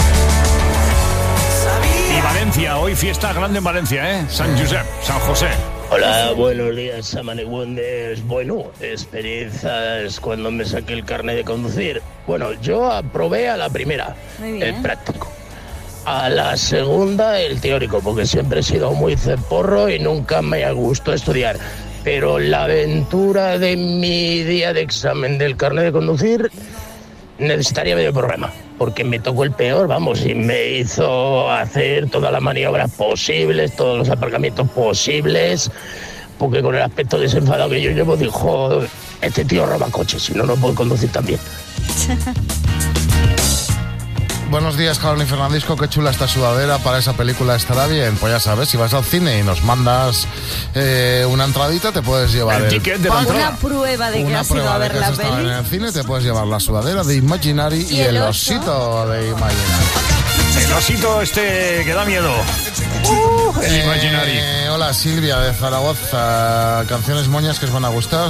Y Valencia, hoy fiesta grande en Valencia, ¿eh? San Josep, San José. Hola, buenos días, Samaniguendes. Bueno, experiencias cuando me saqué el carnet de conducir. Bueno, yo aprobé a la primera, el práctico. A la segunda, el teórico, porque siempre he sido muy ceporro y nunca me ha gustado estudiar. Pero la aventura de mi día de examen del carnet de conducir necesitaría medio programa, porque me tocó el peor, vamos, y me hizo hacer todas las maniobras posibles, todos los aparcamientos posibles, porque con el aspecto desenfadado que yo llevo, dijo, este tío roba coches, si no, no puedo conducir tan bien. Buenos días, Jalón y Fernandisco. Qué chula esta sudadera para esa película, estará bien. Pues ya sabes, si vas al cine y nos mandas eh, una entradita, te puedes llevar el, el ticket de la entrada. Una prueba de que has ido a ver la peli. En el cine te puedes llevar la sudadera de Imaginary y, y el, el osito de Imaginary. El osito este que da miedo. Uh, el eh, Imaginary. Hola, Silvia de Zaragoza. Canciones moñas que os van a gustar.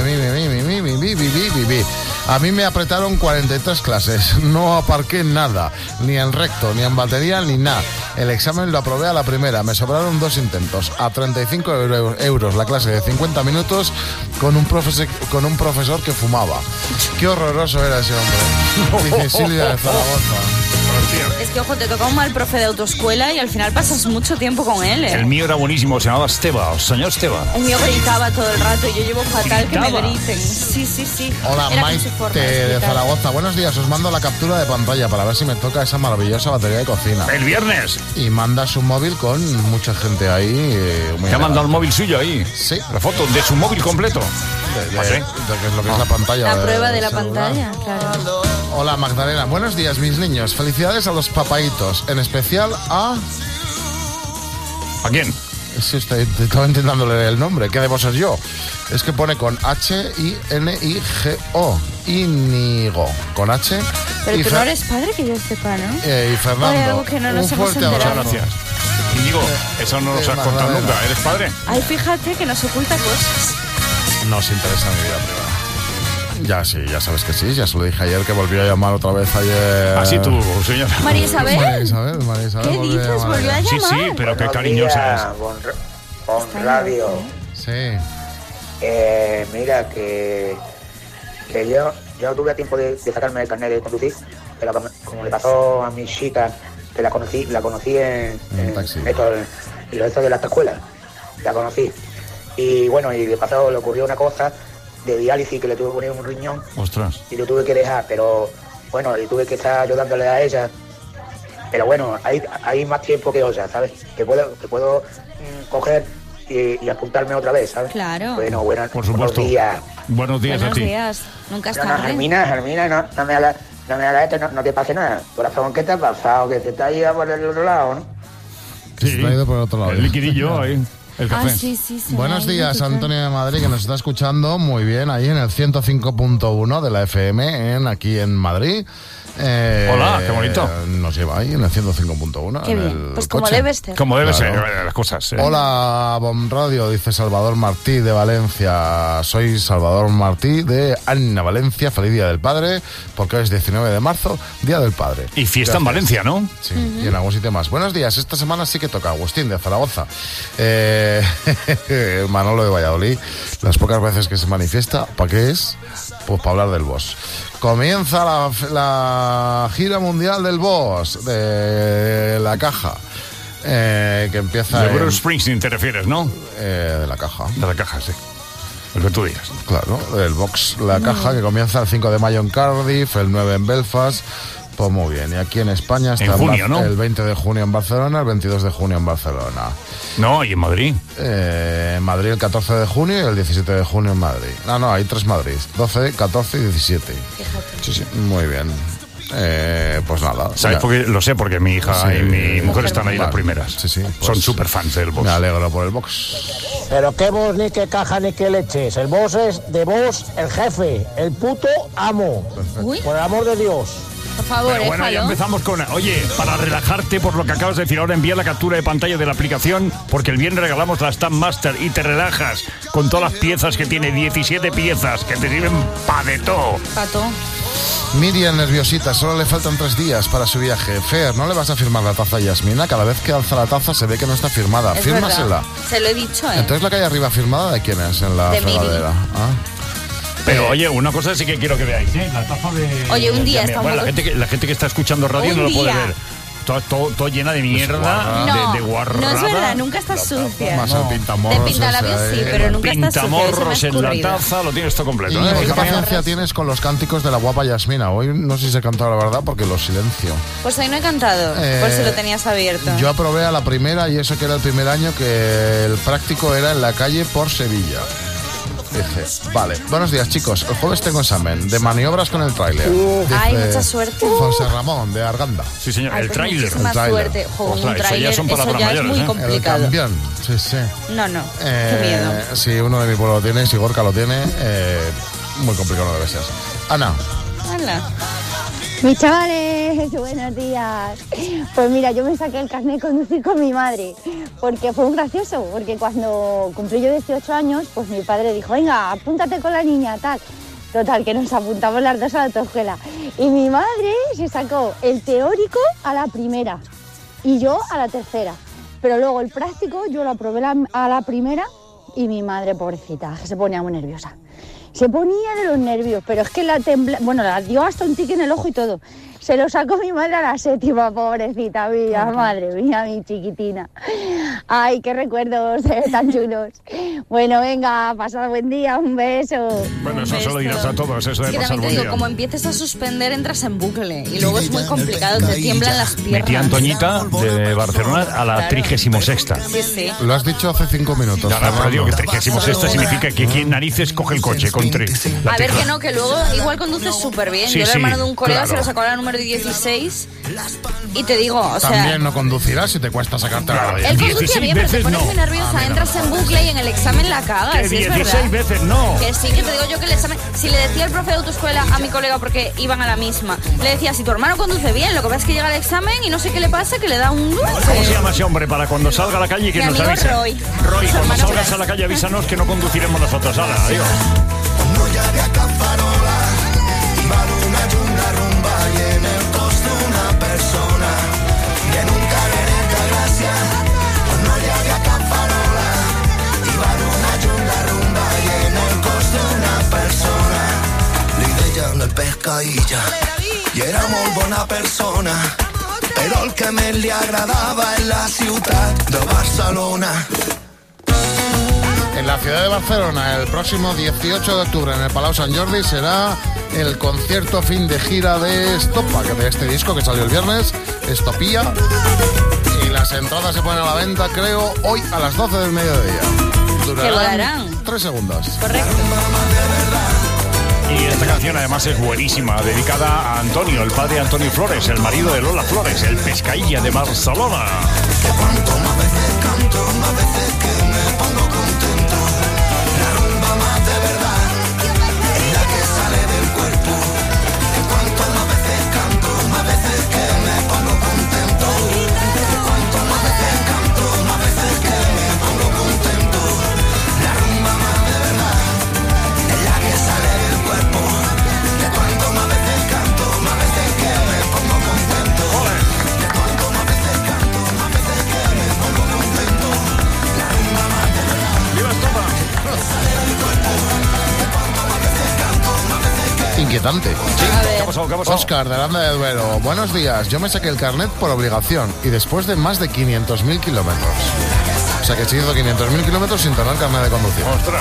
A mí me apretaron cuarenta y tres clases. No aparqué nada, ni en recto, ni en batería, ni nada. El examen lo aprobé a la primera. Me sobraron dos intentos. A treinta y cinco euros la clase de cincuenta minutos con un, profesor, con un profesor que fumaba. Qué horroroso era ese hombre. Dice Silvia de Zaragoza. Es que, ojo, te toca un mal profe de autoescuela y al final pasas mucho tiempo con él, ¿eh? El mío era buenísimo, se llamaba Esteba, señor Esteba. El mío gritaba todo el rato y yo llevo fatal ¿Gritaba? que me griten. Sí, sí, sí. Hola, era Maite de, de Zaragoza. Buenos días, os mando la captura de pantalla para ver si me toca esa maravillosa batería de cocina. El viernes. Y manda su móvil con mucha gente ahí. Eh, ¿Te ha mandado el móvil suyo ahí? Sí. La foto de su móvil completo. De, de, de, de que es lo que es la pantalla. La de, prueba de, de la celular. pantalla, claro. Hola, Magdalena. Buenos días, mis niños. Felicidades a los papaitos, en especial a... ¿A quién? Sí, estoy, estaba intentando leer el nombre. ¿Qué debo ser yo? Es que pone con H I N I G O. Íñigo. Con H. Pero y tú Fer... no eres padre, que yo sepa, ¿no? Eh, y Fernando. Algo que no nos un hemos fuerte enterado. abrazo. Gracias. Íñigo, eso no nos has contado nunca. ¿Eres padre? Ay, fíjate que nos oculta cosas. No os interesa mi vida privada. Ya sí, ya sabes que sí, ya se lo dije ayer que volvió a llamar otra vez ayer. Así tú, señora. María Isabel. María Isabel, María Isabel. ¿Qué dices? ¿Volvió a llamar? Sí, sí, pero qué cariñosa es. Bon Radio. Sí. Eh, mira, que, que yo, yo no tuve tiempo de, de sacarme el carnet de conducir, pero como, como le pasó a mi chica, que la conocí, la conocí en, en, en esto, en los estos de la escuela, la conocí. Y bueno, y de pasado le ocurrió una cosa de diálisis que le tuve que poner un riñón. Ostras. Y lo tuve que dejar, pero bueno, y tuve que estar ayudándole a ella. Pero bueno, hay, hay más tiempo que olla, ¿sabes? Que puedo, que puedo mmm, coger y, y apuntarme otra vez, ¿sabes? Claro. Bueno, buenas, Por supuesto. buenos días. Buenos días Buenos a ti. días. Nunca está No, no, tarde. Germina, Germina, no, no me hagas, no me hagas esto, no, no te pase nada. Corazón, ¿qué te ha pasado? Que te está ahí por el otro lado, ¿no? Que se te ha ido por el otro lado. El liquidillo ahí. El café. Ah, sí, sí, sí. Buenos días, Antonio de Madrid, que nos está escuchando muy bien ahí en el ciento cinco punto uno de la F M, en, aquí en Madrid. Eh, Hola, qué bonito. Nos lleva ahí en el ciento cinco punto uno. Qué bien. Pues como debe ser. Como debe Claro. ser, las cosas. eh. Hola, Bom Radio, dice Salvador Martí de Valencia. Soy Salvador Martí de Anna, Valencia. Feliz Día del Padre, porque hoy es diecinueve de marzo, Día del Padre. Y fiesta en Valencia, ¿no? Sí, uh-huh. Y en algún sitio más. Buenos días, esta semana sí que toca Agustín de Zaragoza. Eh, Manolo de Valladolid. Las pocas veces que se manifiesta, ¿para qué es? Pues para hablar del boss. Comienza la, la gira mundial del boss, de la caja, eh, que empieza De en, Bruce Springsteen te refieres, ¿no? Eh, de la caja. De la caja, sí. Lo que tú digas. Claro, el box, la caja, que comienza el cinco de mayo en Cardiff, el nueve en Belfast. Pues muy bien, y aquí en España está en junio, ¿no? el veinte de junio en Barcelona, el veintidós de junio en Barcelona. No, y en Madrid. Eh, en Madrid el catorce de junio y el diecisiete de junio en Madrid. No, no, hay tres Madrid, doce, catorce y diecisiete. Fíjate. Sí, sí, muy bien. Eh, pues nada. ¿Sabes por qué? Lo sé, porque mi hija Sí, y mi mujer están ahí vale. las primeras. Sí, sí. Son Pues, súper fans del boss. Me alegro por el box. Pero qué boss, ni qué caja, ni qué leches. El boss es de boss, el jefe, el puto amo. Uy. Por el amor de Dios. Por favor, Pero bueno, ya déjalo. empezamos con... Oye, para relajarte por lo que acabas de decir ahora, envía la captura de pantalla de la aplicación, porque el viernes regalamos la Stamp Master y te relajas con todas las piezas que tiene, diecisiete piezas, que te sirven pa' de todo. Pato. Miriam, nerviosita, solo le faltan tres días para su viaje. Fer, ¿no le vas a firmar la taza a Yasmina? Cada vez que alza la taza se ve que no está firmada. Es Fírmasela. verdad. Se lo he dicho, ¿eh? Entonces la que hay arriba firmada, ¿de quién es? En la De Miri. fregadera. Ah. Pero oye, una cosa sí que quiero que veáis, ¿eh? La taza de... Oye, un día de- estamos- Bueno, la gente, que, la gente que está escuchando radio Un no lo puede día. ver. Todo, todo, todo llena de mierda, No, de, de guarrada. no es verdad, nunca está sucia. Más el pintamorros. De pintalabios ese, sí, eh. pero nunca está sucia. eso me ha Pintamorros en la escurrido. taza, lo tienes todo completo. Y ¿eh? qué paciencia tienes con los cánticos de la guapa Yasmina. Hoy no sé si se ha cantado la verdad porque los silencio. Pues hoy no he cantado, Eh, por si lo tenías abierto. Yo aprobé a la primera y eso que era el primer año que el práctico era en la calle por Sevilla. Dije, vale, buenos días chicos, el jueves tengo examen de maniobras con el tráiler. Uh, Dice, ay, mucha suerte. José Ramón de Arganda. Sí, señor, Ay, el pues tráiler. muchísima El tráiler. suerte. Jo, Ostras, un eso ya tráiler, son eso palabras ya es mayores, muy ¿eh? El complicado. camión, sí, sí. No, no, Eh, qué miedo. Si uno de mi pueblo lo tiene, si Gorka lo tiene, eh, muy complicado no debe ser. Ana, Hola. Mis chavales, buenos días. Pues mira, yo me saqué el carnet de conducir con mi madre, porque fue muy gracioso, porque cuando cumplí yo dieciocho años, pues mi padre dijo, venga, apúntate con la niña, tal. Total, que nos apuntamos las dos a la autoescuela. Y mi madre se sacó el teórico a la primera y yo a la tercera. Pero luego el práctico yo lo aprobé la- a la primera y mi madre, pobrecita, que se ponía muy nerviosa. Se ponía de los nervios, pero es que la tembla... Bueno, la dio hasta un tique en el ojo y todo. Se lo sacó mi madre a la séptima, pobrecita mía, madre mía, mi chiquitina. Ay, qué recuerdos eh, tan chulos. Bueno, venga, pasad buen día, un beso. Bueno, eso se lo dirás a todos, eso de Es que pasar también te buen digo, día. como empieces a suspender, entras en bucle. Y luego es muy complicado, te tiemblan las piernas. Mi tía Antoñita de Barcelona a la Claro. trigésimo sexta. Sí, sí. lo has dicho hace cinco minutos. Ya, pero Fernando. digo que trigésimo sexta significa que quien narices coge el coche con tres. La A ver tecla. que no, que luego igual conduces súper bien. Sí, Yo el sí, hermano de un colega claro. se lo sacó a la número dieciséis y te digo, o sea... También no conducirás si te cuesta sacarte la radio. Él conduce bien, pero te pones muy nerviosa, entras en bucle y en el examen la cagas, Que sí, es dieciséis verdad. veces no. Que sí, que te digo yo que el examen... Si le decía el profe de autoescuela a mi colega, porque iban a la misma, le decía, si tu hermano conduce bien, lo que pasa es que llega al examen y no sé qué le pasa, que le da un dulce. ¿Cómo se llama ese hombre para cuando salga a la calle y que Mi nos amigo avise? Roy. Roy, Su cuando hermano salgas Roy. a la calle avísanos que no conduciremos nosotros. Hala, adiós. No hi havia cap farola i va donar llum la rumba i en el cos d'una persona i en un carrer de Gràcia on no hi havia cap farola i va donar llum i era molt bona persona, però el que més li agradava és la ciutat de Barcelona. En la ciudad de Barcelona, el próximo dieciocho de octubre, en el Palau Sant Jordi, será el concierto fin de gira de Estopa, que de este disco que salió el viernes, Estopía. Y las entradas se ponen a la venta, creo, hoy a las doce del mediodía. ¿Qué durarán? Tres segundos. Correcto. Y esta canción además es buenísima, dedicada a Antonio, el padre de Antonio Flores, el marido de Lola Flores, el pescailla de Barcelona. Que cuanto más veces canto, más veces que me pongo contento. La rumba más de verdad es la que sale del cuerpo. Que cuanto más veces canto, más veces que me pongo contento. Que cuanto más veces canto, más veces que me pongo contento. La rumba más de verdad es la que sale del cuerpo. Que cuanto más veces canto, más veces que me pongo contento. Que cuanto más veces canto, más veces que me pongo contento. La rumba más de verdad. ¡Viva Estopa! Sale del cuerpo. Que cuanto más veces canto, más veces que Inquietante. Sí, ¿qué ha pasado? ¿Qué ha pasado? Oscar, de Aranda de Duero. Buenos días. Yo me saqué el carnet por obligación y después de más de quinientos mil kilómetros. O sea que he ido quinientos mil kilómetros sin tener carnet de conducir. ¡Ostras!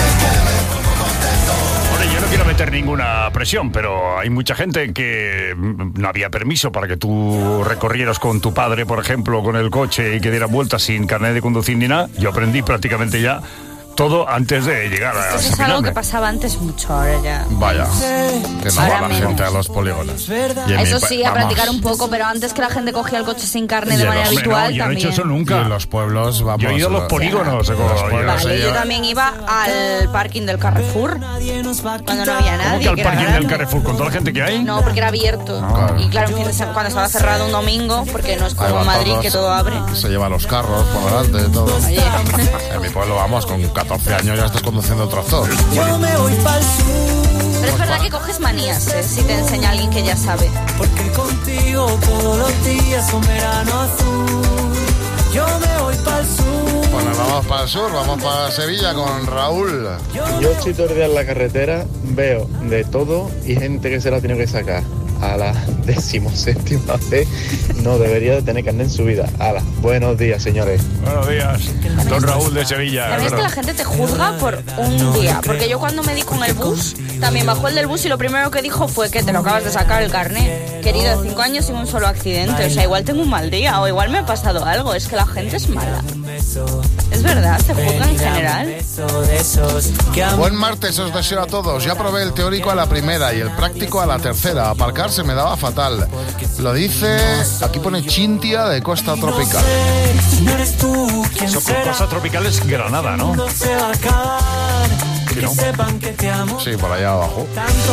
Hombre, yo no quiero meter ninguna presión, pero hay mucha gente que no había permiso para que tú recorrieras con tu padre, por ejemplo, con el coche y que dieras vueltas sin carnet de conducir ni nada. Yo aprendí prácticamente ya todo antes de llegar a Eso es algo que pasaba antes mucho, ahora ya. Vaya, que no Ahora va la menos. gente a los polígonos. Y en Eso mi pa- sí, a vamos. practicar un poco, pero antes que la gente cogía el coche sin carne Y de en manera los- habitual, yo no he también. hecho eso nunca. Y en los pueblos, vamos. Yo he ido a los polígonos. En los pueblos se Vale, yo lleva- también iba al parking del Carrefour cuando no había ¿Cómo nadie. que al que era parking del grande. Carrefour con toda la gente que hay? No, porque era abierto. Claro. Y claro, en fin de semana, cuando estaba cerrado un domingo, porque no es Ahí como van en Madrid todos, que todo abre. Se lleva los carros por delante y todo. Oye. En mi pueblo, vamos, con catorce años ya estás conduciendo el tractor. yo me voy pa'l sur. Pero es verdad que coges manías, ¿eh? Si te enseña alguien que ya sabe. Porque contigo todos los días son verano azul. Yo me voy pa'l sur. Bueno, vamos para el sur, vamos para Sevilla con Raúl. Yo estoy todo el día en la carretera, veo de todo y gente que se la tiene que sacar a la decimoséptima vez no debería de tener carnet en su vida. Ala, buenos días, señores. Buenos días, don Raúl de Sevilla. También es que la gente te juzga por un día. Porque yo cuando me di con el bus, también bajó el del bus y lo primero que dijo fue que te lo acabas de sacar el carnet. Querido, cinco años sin un solo accidente. O sea, igual tengo un mal día o igual me ha pasado algo. Es que la gente es mala. Es verdad, te juzgan en general. Buen martes os deseo a todos. Ya probé el teórico a la primera y el práctico a la tercera. Aparcar se me daba fatal. Lo dice, aquí pone Chintia de Costa Tropical. Eso con Costa Tropical es Granada, ¿no? Sí, ¿no? Sí, por allá abajo.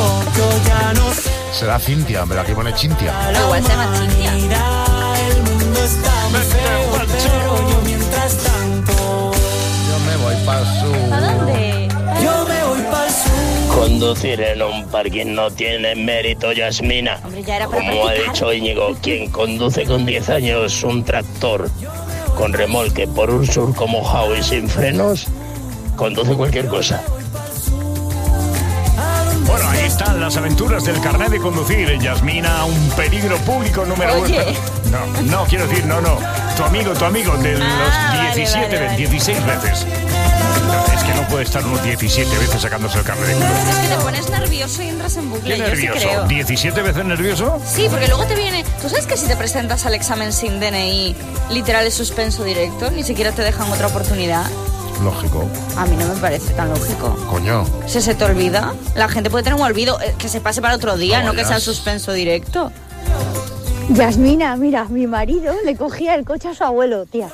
Será Cintia, pero aquí pone Chintia. No, igual se llama Cintia. Yo me voy para el sur. ¿A dónde? Yo me voy pa'l sur. Conducir en un parking no tiene mérito, Yasmina. Hombre, ya era para Como ha practicar. dicho Íñigo, quien conduce con diez años un tractor con remolque por un surco mojado y sin frenos, conduce cualquier cosa. Bueno, ahí están las aventuras del carnet de conducir. Yasmina, un peligro público número uno. Oye. No, no, quiero decir, no, no. Tu amigo, tu amigo, de Ah, los vale, diecisiete, vale, vale. dieciséis veces. No, es que no puede estar unos diecisiete veces sacándose el carnet de conducir. Es que te pones nervioso y entras en bucle. ¿Qué Yo sí nervioso? creo. ¿diecisiete veces nervioso? Sí, porque luego te viene... ¿Tú sabes que si te presentas al examen sin D N I, literal es suspenso directo? Ni siquiera te dejan otra oportunidad. Lógico. A mí no me parece tan lógico. Coño. Si se te olvida, la gente puede tener un olvido, eh, que se pase para otro día, No no, que vayas. sea el suspenso directo. Yasmina, mira, mi marido le cogía el coche a su abuelo, tía.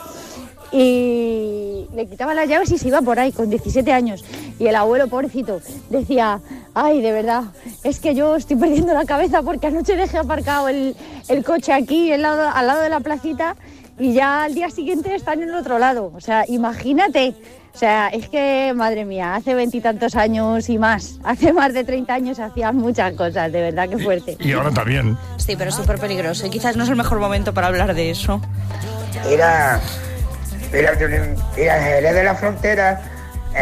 Y le quitaba las llaves y se iba por ahí con diecisiete años. Y el abuelo, pobrecito, decía, ay, de verdad, es que yo estoy perdiendo la cabeza porque anoche dejé aparcado el, el coche aquí al lado, al lado de la placita y ya al día siguiente está en el otro lado. O sea, imagínate. O sea, es que, madre mía, hace veintitantos años y más, hace más de treinta años hacían muchas cosas, de verdad, que fuerte. Y ahora también. Sí, pero es súper peligroso y quizás no es el mejor momento para hablar de eso. Era, era, era en Jerez de la Frontera,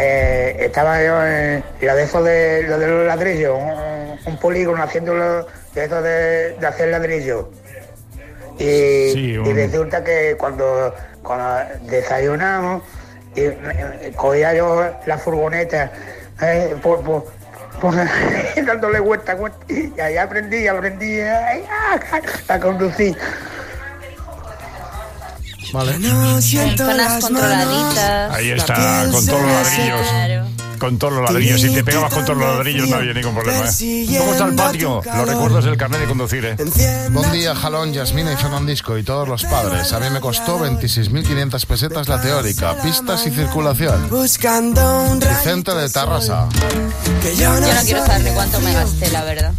eh, estaba yo en la de eso de, lo de los ladrillos, un, un polígono haciéndolo de eso de, de hacer ladrillo. Y, Sí, un- y resulta que cuando, cuando desayunamos, y, eh, cogía yo la furgoneta, eh, por, por, por- dándole vuelta, vuelta, y ahí aprendí, aprendí ay, ah, a conducir. Vale. En zonas controladitas. Ahí está, con todos los ladrillos. Con todos los ladrillos. Si te pegabas con todos los ladrillos no había ningún problema, ¿eh? ¿Cómo está el patio? Lo recuerdas del carnet de conducir, ¿eh? Buen día, Jalón, Yasmina y Fernandisco y todos los padres. A mí me costó veintiséis mil quinientas pesetas la teórica, pistas y circulación. Vicente de Tarrasa. Yo no quiero saber ni cuánto me gasté, la verdad.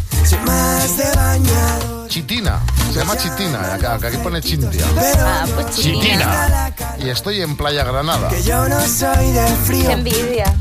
Chitina, se llama Chitina, acá, acá aquí pone Chintia. Ah, pues chitina. Y estoy en Playa Granada. Qué envidia.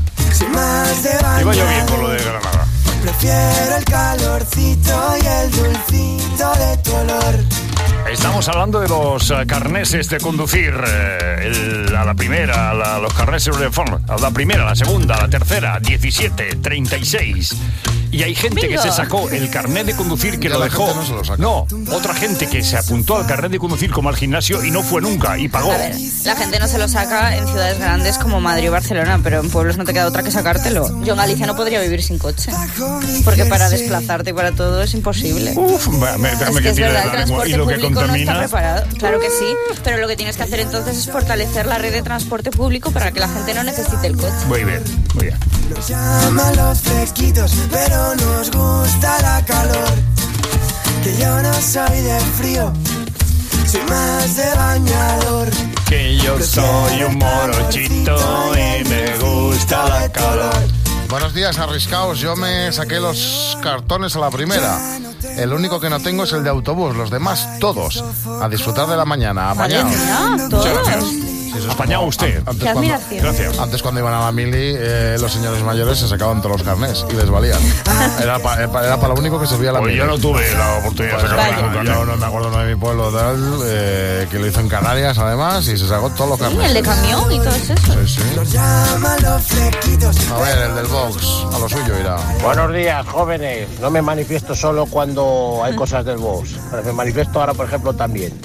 Iba yo bien con lo de Granada. Prefiero el calorcito y el dulcito de tu olor. Estamos hablando de los uh, carneses de conducir, eh, el- a la primera, a la- los carneses de forma, a la primera, a la segunda, a la tercera, diecisiete, treinta y seis. Y hay gente Bingo. que se sacó el carnet de conducir que Ya lo la dejó. gente no se lo saca. No, otra gente que se apuntó al carnet de conducir como al gimnasio y no fue nunca y pagó. A ver, la gente no se lo saca en ciudades grandes como Madrid o Barcelona, pero en pueblos no te queda otra que sacártelo. Yo en Galicia no podría vivir sin coche, porque para desplazarte y para todo es imposible. Uf, va, me- déjame Es que que es tire verdad, la el lengua. Y transporte lo que público no está contamina. preparado. Claro que sí, pero lo que tienes que hacer entonces es fortalecer la red de transporte público para que la gente no necesite el coche. Muy bien, muy bien. Nos llaman los fresquitos, pero nos gusta la calor. Que yo no soy de frío, soy más de bañador. Que yo soy un morochito y me gusta la calor. Buenos días, arriscaos. Yo me saqué los cartones a la primera. El único que no tengo es el de autobús. Los demás, todos. A disfrutar de la mañana. Madre Apañaos. mía, Muchas todos. gracias. Sí, eso es Apañado como- usted. Antes Qué cuando, admiración. Gracias. antes cuando iban a la mili, eh, los señores mayores se sacaban todos los carnés y les valían. Era para era pa lo único que servía la Pues mili. yo no tuve la oportunidad de Pues sacar Vaya. ningún yo carnet. no me acuerdo de mi pueblo tal, eh, que lo hizo en Canarias además y se sacó todos los Sí, carnés. el de camión y todo eso. Sí, sí. Nos llaman los fresquitos. A ver, el del box, a lo suyo irá. Buenos días, jóvenes. No me manifiesto solo cuando hay cosas del box. Pero me manifiesto ahora, por ejemplo, también.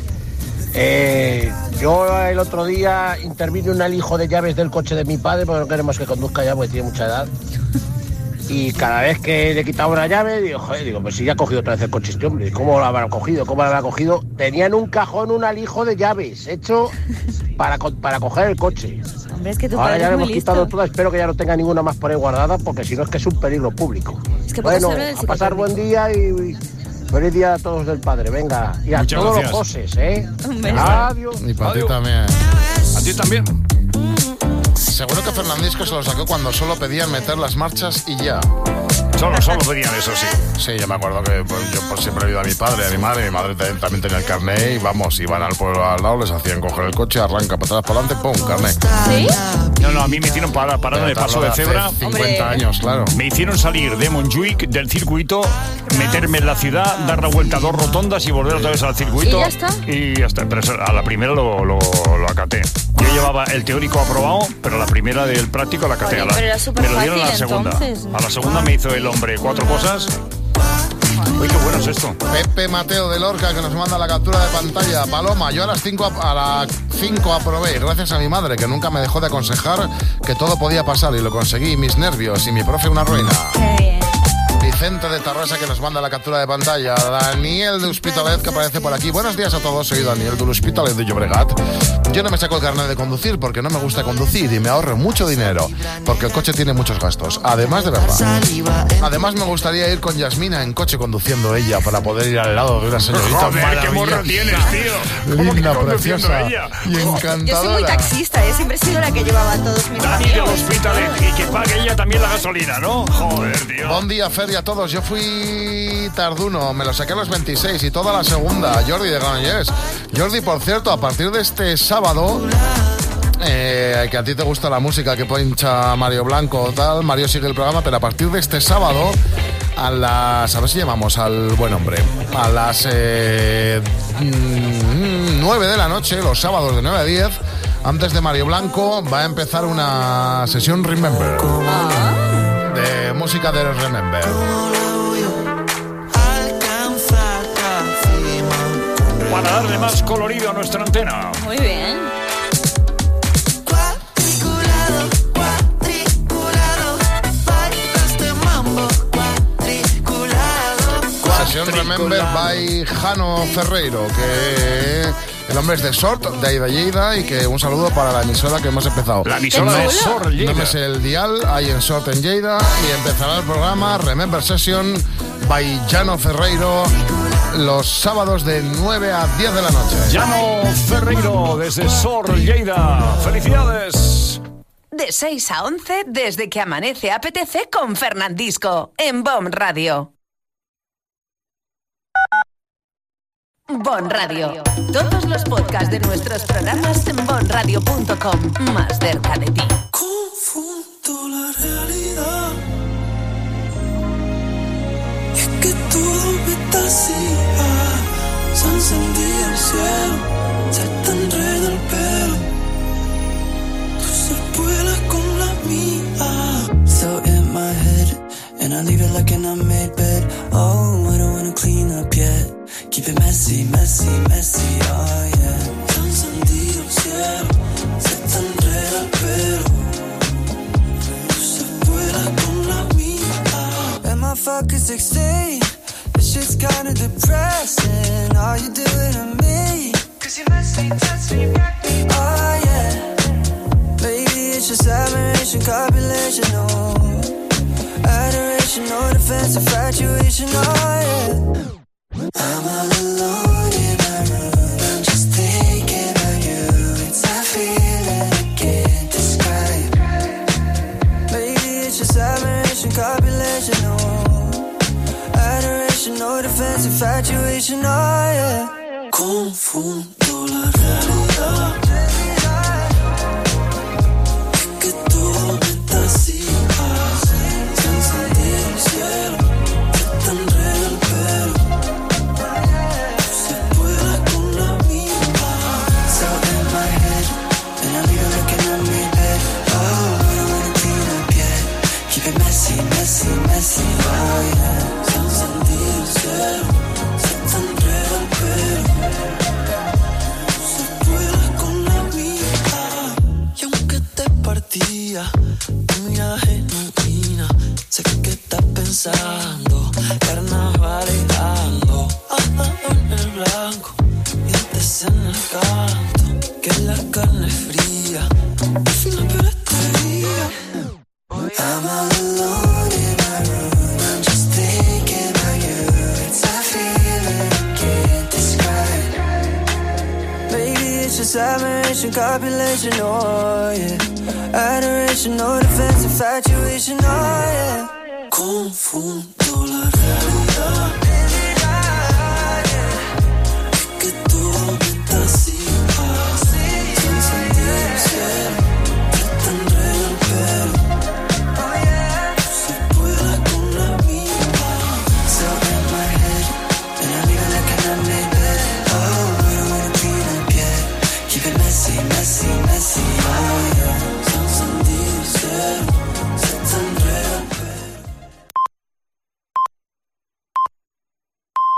Eh, yo el otro día intervine un alijo de llaves del coche de mi padre porque no queremos que conduzca ya porque tiene mucha edad. Y cada vez que le quitaba una llave, digo, joder, digo, pues si ya ha cogido otra vez el coche este hombre. ¿Cómo lo habrá cogido? ¿Cómo lo habrá cogido? Tenía en un cajón un alijo de llaves hecho para, co- para coger el coche. Hombre, es que tu Ahora padre ya es le muy hemos listo. quitado todas, espero que ya no tenga ninguna más por ahí guardada, porque si no es que es un peligro público. Es que poco bueno, se habla del a pasar psicotérmico. buen día y, y feliz día a todos del padre, venga. Y a Muchas todos gracias. los Joses, ¿eh? Un beso. Adiós. Y para ti Adiós. también. ¿A ti también? Seguro que Fernandisco se lo sacó cuando solo pedían meter las marchas y ya. Solo, solo pedían eso, sí. Sí, yo me acuerdo que pues, yo pues, siempre he ido a mi padre, a mi madre. Mi madre también, también tenía el carnet y vamos, iban al pueblo al lado, les hacían coger el coche, arranca para atrás, para adelante, pum, carnet. ¿Sí? No, no, a mí me hicieron para, parada de Pero te paso hablo de hace cebra. cincuenta Hombre. años, claro. Me hicieron salir de Montjuic del circuito, meterme en la ciudad, dar la vuelta a dos rotondas y volver otra vez al circuito. ¿Y ya está? Y ya está. Pero eso, a la primera lo, lo, lo acaté. Yo llevaba el teórico aprobado, pero la primera del práctico la acaté. Oye, A la- pero era súper me lo dieron a la fácil, segunda. entonces. A la segunda me hizo el hombre cuatro cosas. Uy, qué bueno es esto. Pepe Mateo de Lorca, que nos manda la captura de pantalla. Paloma, yo a las cinco a las cinco aprobé, gracias a mi madre, que nunca me dejó de aconsejar que todo podía pasar y lo conseguí. Mis nervios y mi profe una ruina. Qué bien. Vicente de Tarrasa, que nos manda la captura de pantalla. Daniel de Hospitalet, que aparece por aquí. Buenos días a todos, soy Daniel de Hospitalet de Llobregat. Yo no me saco el carnet de conducir porque no me gusta conducir y me ahorro mucho dinero, porque el coche tiene muchos gastos, además de verdad. Además me gustaría ir con Yasmina en coche conduciendo ella para poder ir al lado de una señorita Joder, qué maravillosa, morro tienes, tío. ¿Cómo que linda, conduciendo preciosa ella? y Yo soy muy encantadora. taxista, ¿eh? Siempre he sido la que llevaba a todos mis Dani del amigos. Hospitalet y que pague ella también la gasolina, ¿no? Joder, tío. Buen día, Fer, y a todos. Yo fui tarduno, me lo saqué a los veintiséis y toda la segunda. Jordi de Granollers. Jordi, por cierto, a partir de este sábado, eh, que a ti te gusta la música que pincha Mario Blanco o tal, Mario sigue el programa, pero a partir de este sábado, a las... a ver si llamamos al buen hombre. A las eh, mm, nueve de la noche, los sábados de nueve a diez, antes de Mario Blanco, va a empezar una sesión Remember. De música de Remember. darle más colorido a nuestra antena. Muy bien. Cuadriculado, cuadriculado, baila este mambo, cuadriculado. Sesión Remember by Jano Ferreiro, que el hombre es de Sort, de Aida Lleida, y que un saludo para la emisora que hemos empezado. La emisora de Sort Lleida. No me sé el dial, hay en Sort en Lleida, y empezará el programa Remember Session by Jano Ferreiro los sábados de nueve a diez de la noche. Jano Ferreiro desde Sort Lleida. ¡Felicidades! De seis a once, desde que amanece A P T C con Fernandisco, en Bon Radio. Bon Radio. Todos los podcasts de nuestros programas en bon radio punto com. Más cerca de ti. Confundo la realidad. Es que todo me está así. Ah, se encendía el cielo, se te enreda el pelo. Tú se vuelas con la mía. So in my head, and I leave it like an unmade bed. Oh, I don't wanna clean up yet. Keep it messy, messy, messy, oh yeah. Se encendido el cielo, se te enreda el pelo. Tú se vuela con la mía. Am I fucking sixteen? This shit's kinda depressing. Are you doing to me? Cause you're messy, messy, you got me. Oh yeah. Maybe it's just admiration, copulation, no. Adoration, no defense, infatuation, oh yeah. I'm all alone in my room, I'm just thinking about you. It's a feeling I can't describe. Maybe it's just admiration, copulation, no. Adoration, no defense, infatuation, oh yeah. Confundo la realidad. Es que todo me está así. Se encendió el cielo, se te enreda el pelo. Messy, messy, messy, oh yeah. Se encendió el cielo, se te enreda el pelo. Se vuela con la mía. Y aunque te partía, tu mirada genuina. Sé que estás pensando, carnaval ando. Atado en el blanco, dientes en el canto. Que la carne es fría, fina pero este día. I'm all alone in my room, I'm just thinking about you. It's a feeling I can't describe. Maybe it's just admiration, copulation, oh yeah. Adoration, no defense, infatuation, oh yeah. Confundo la realidad.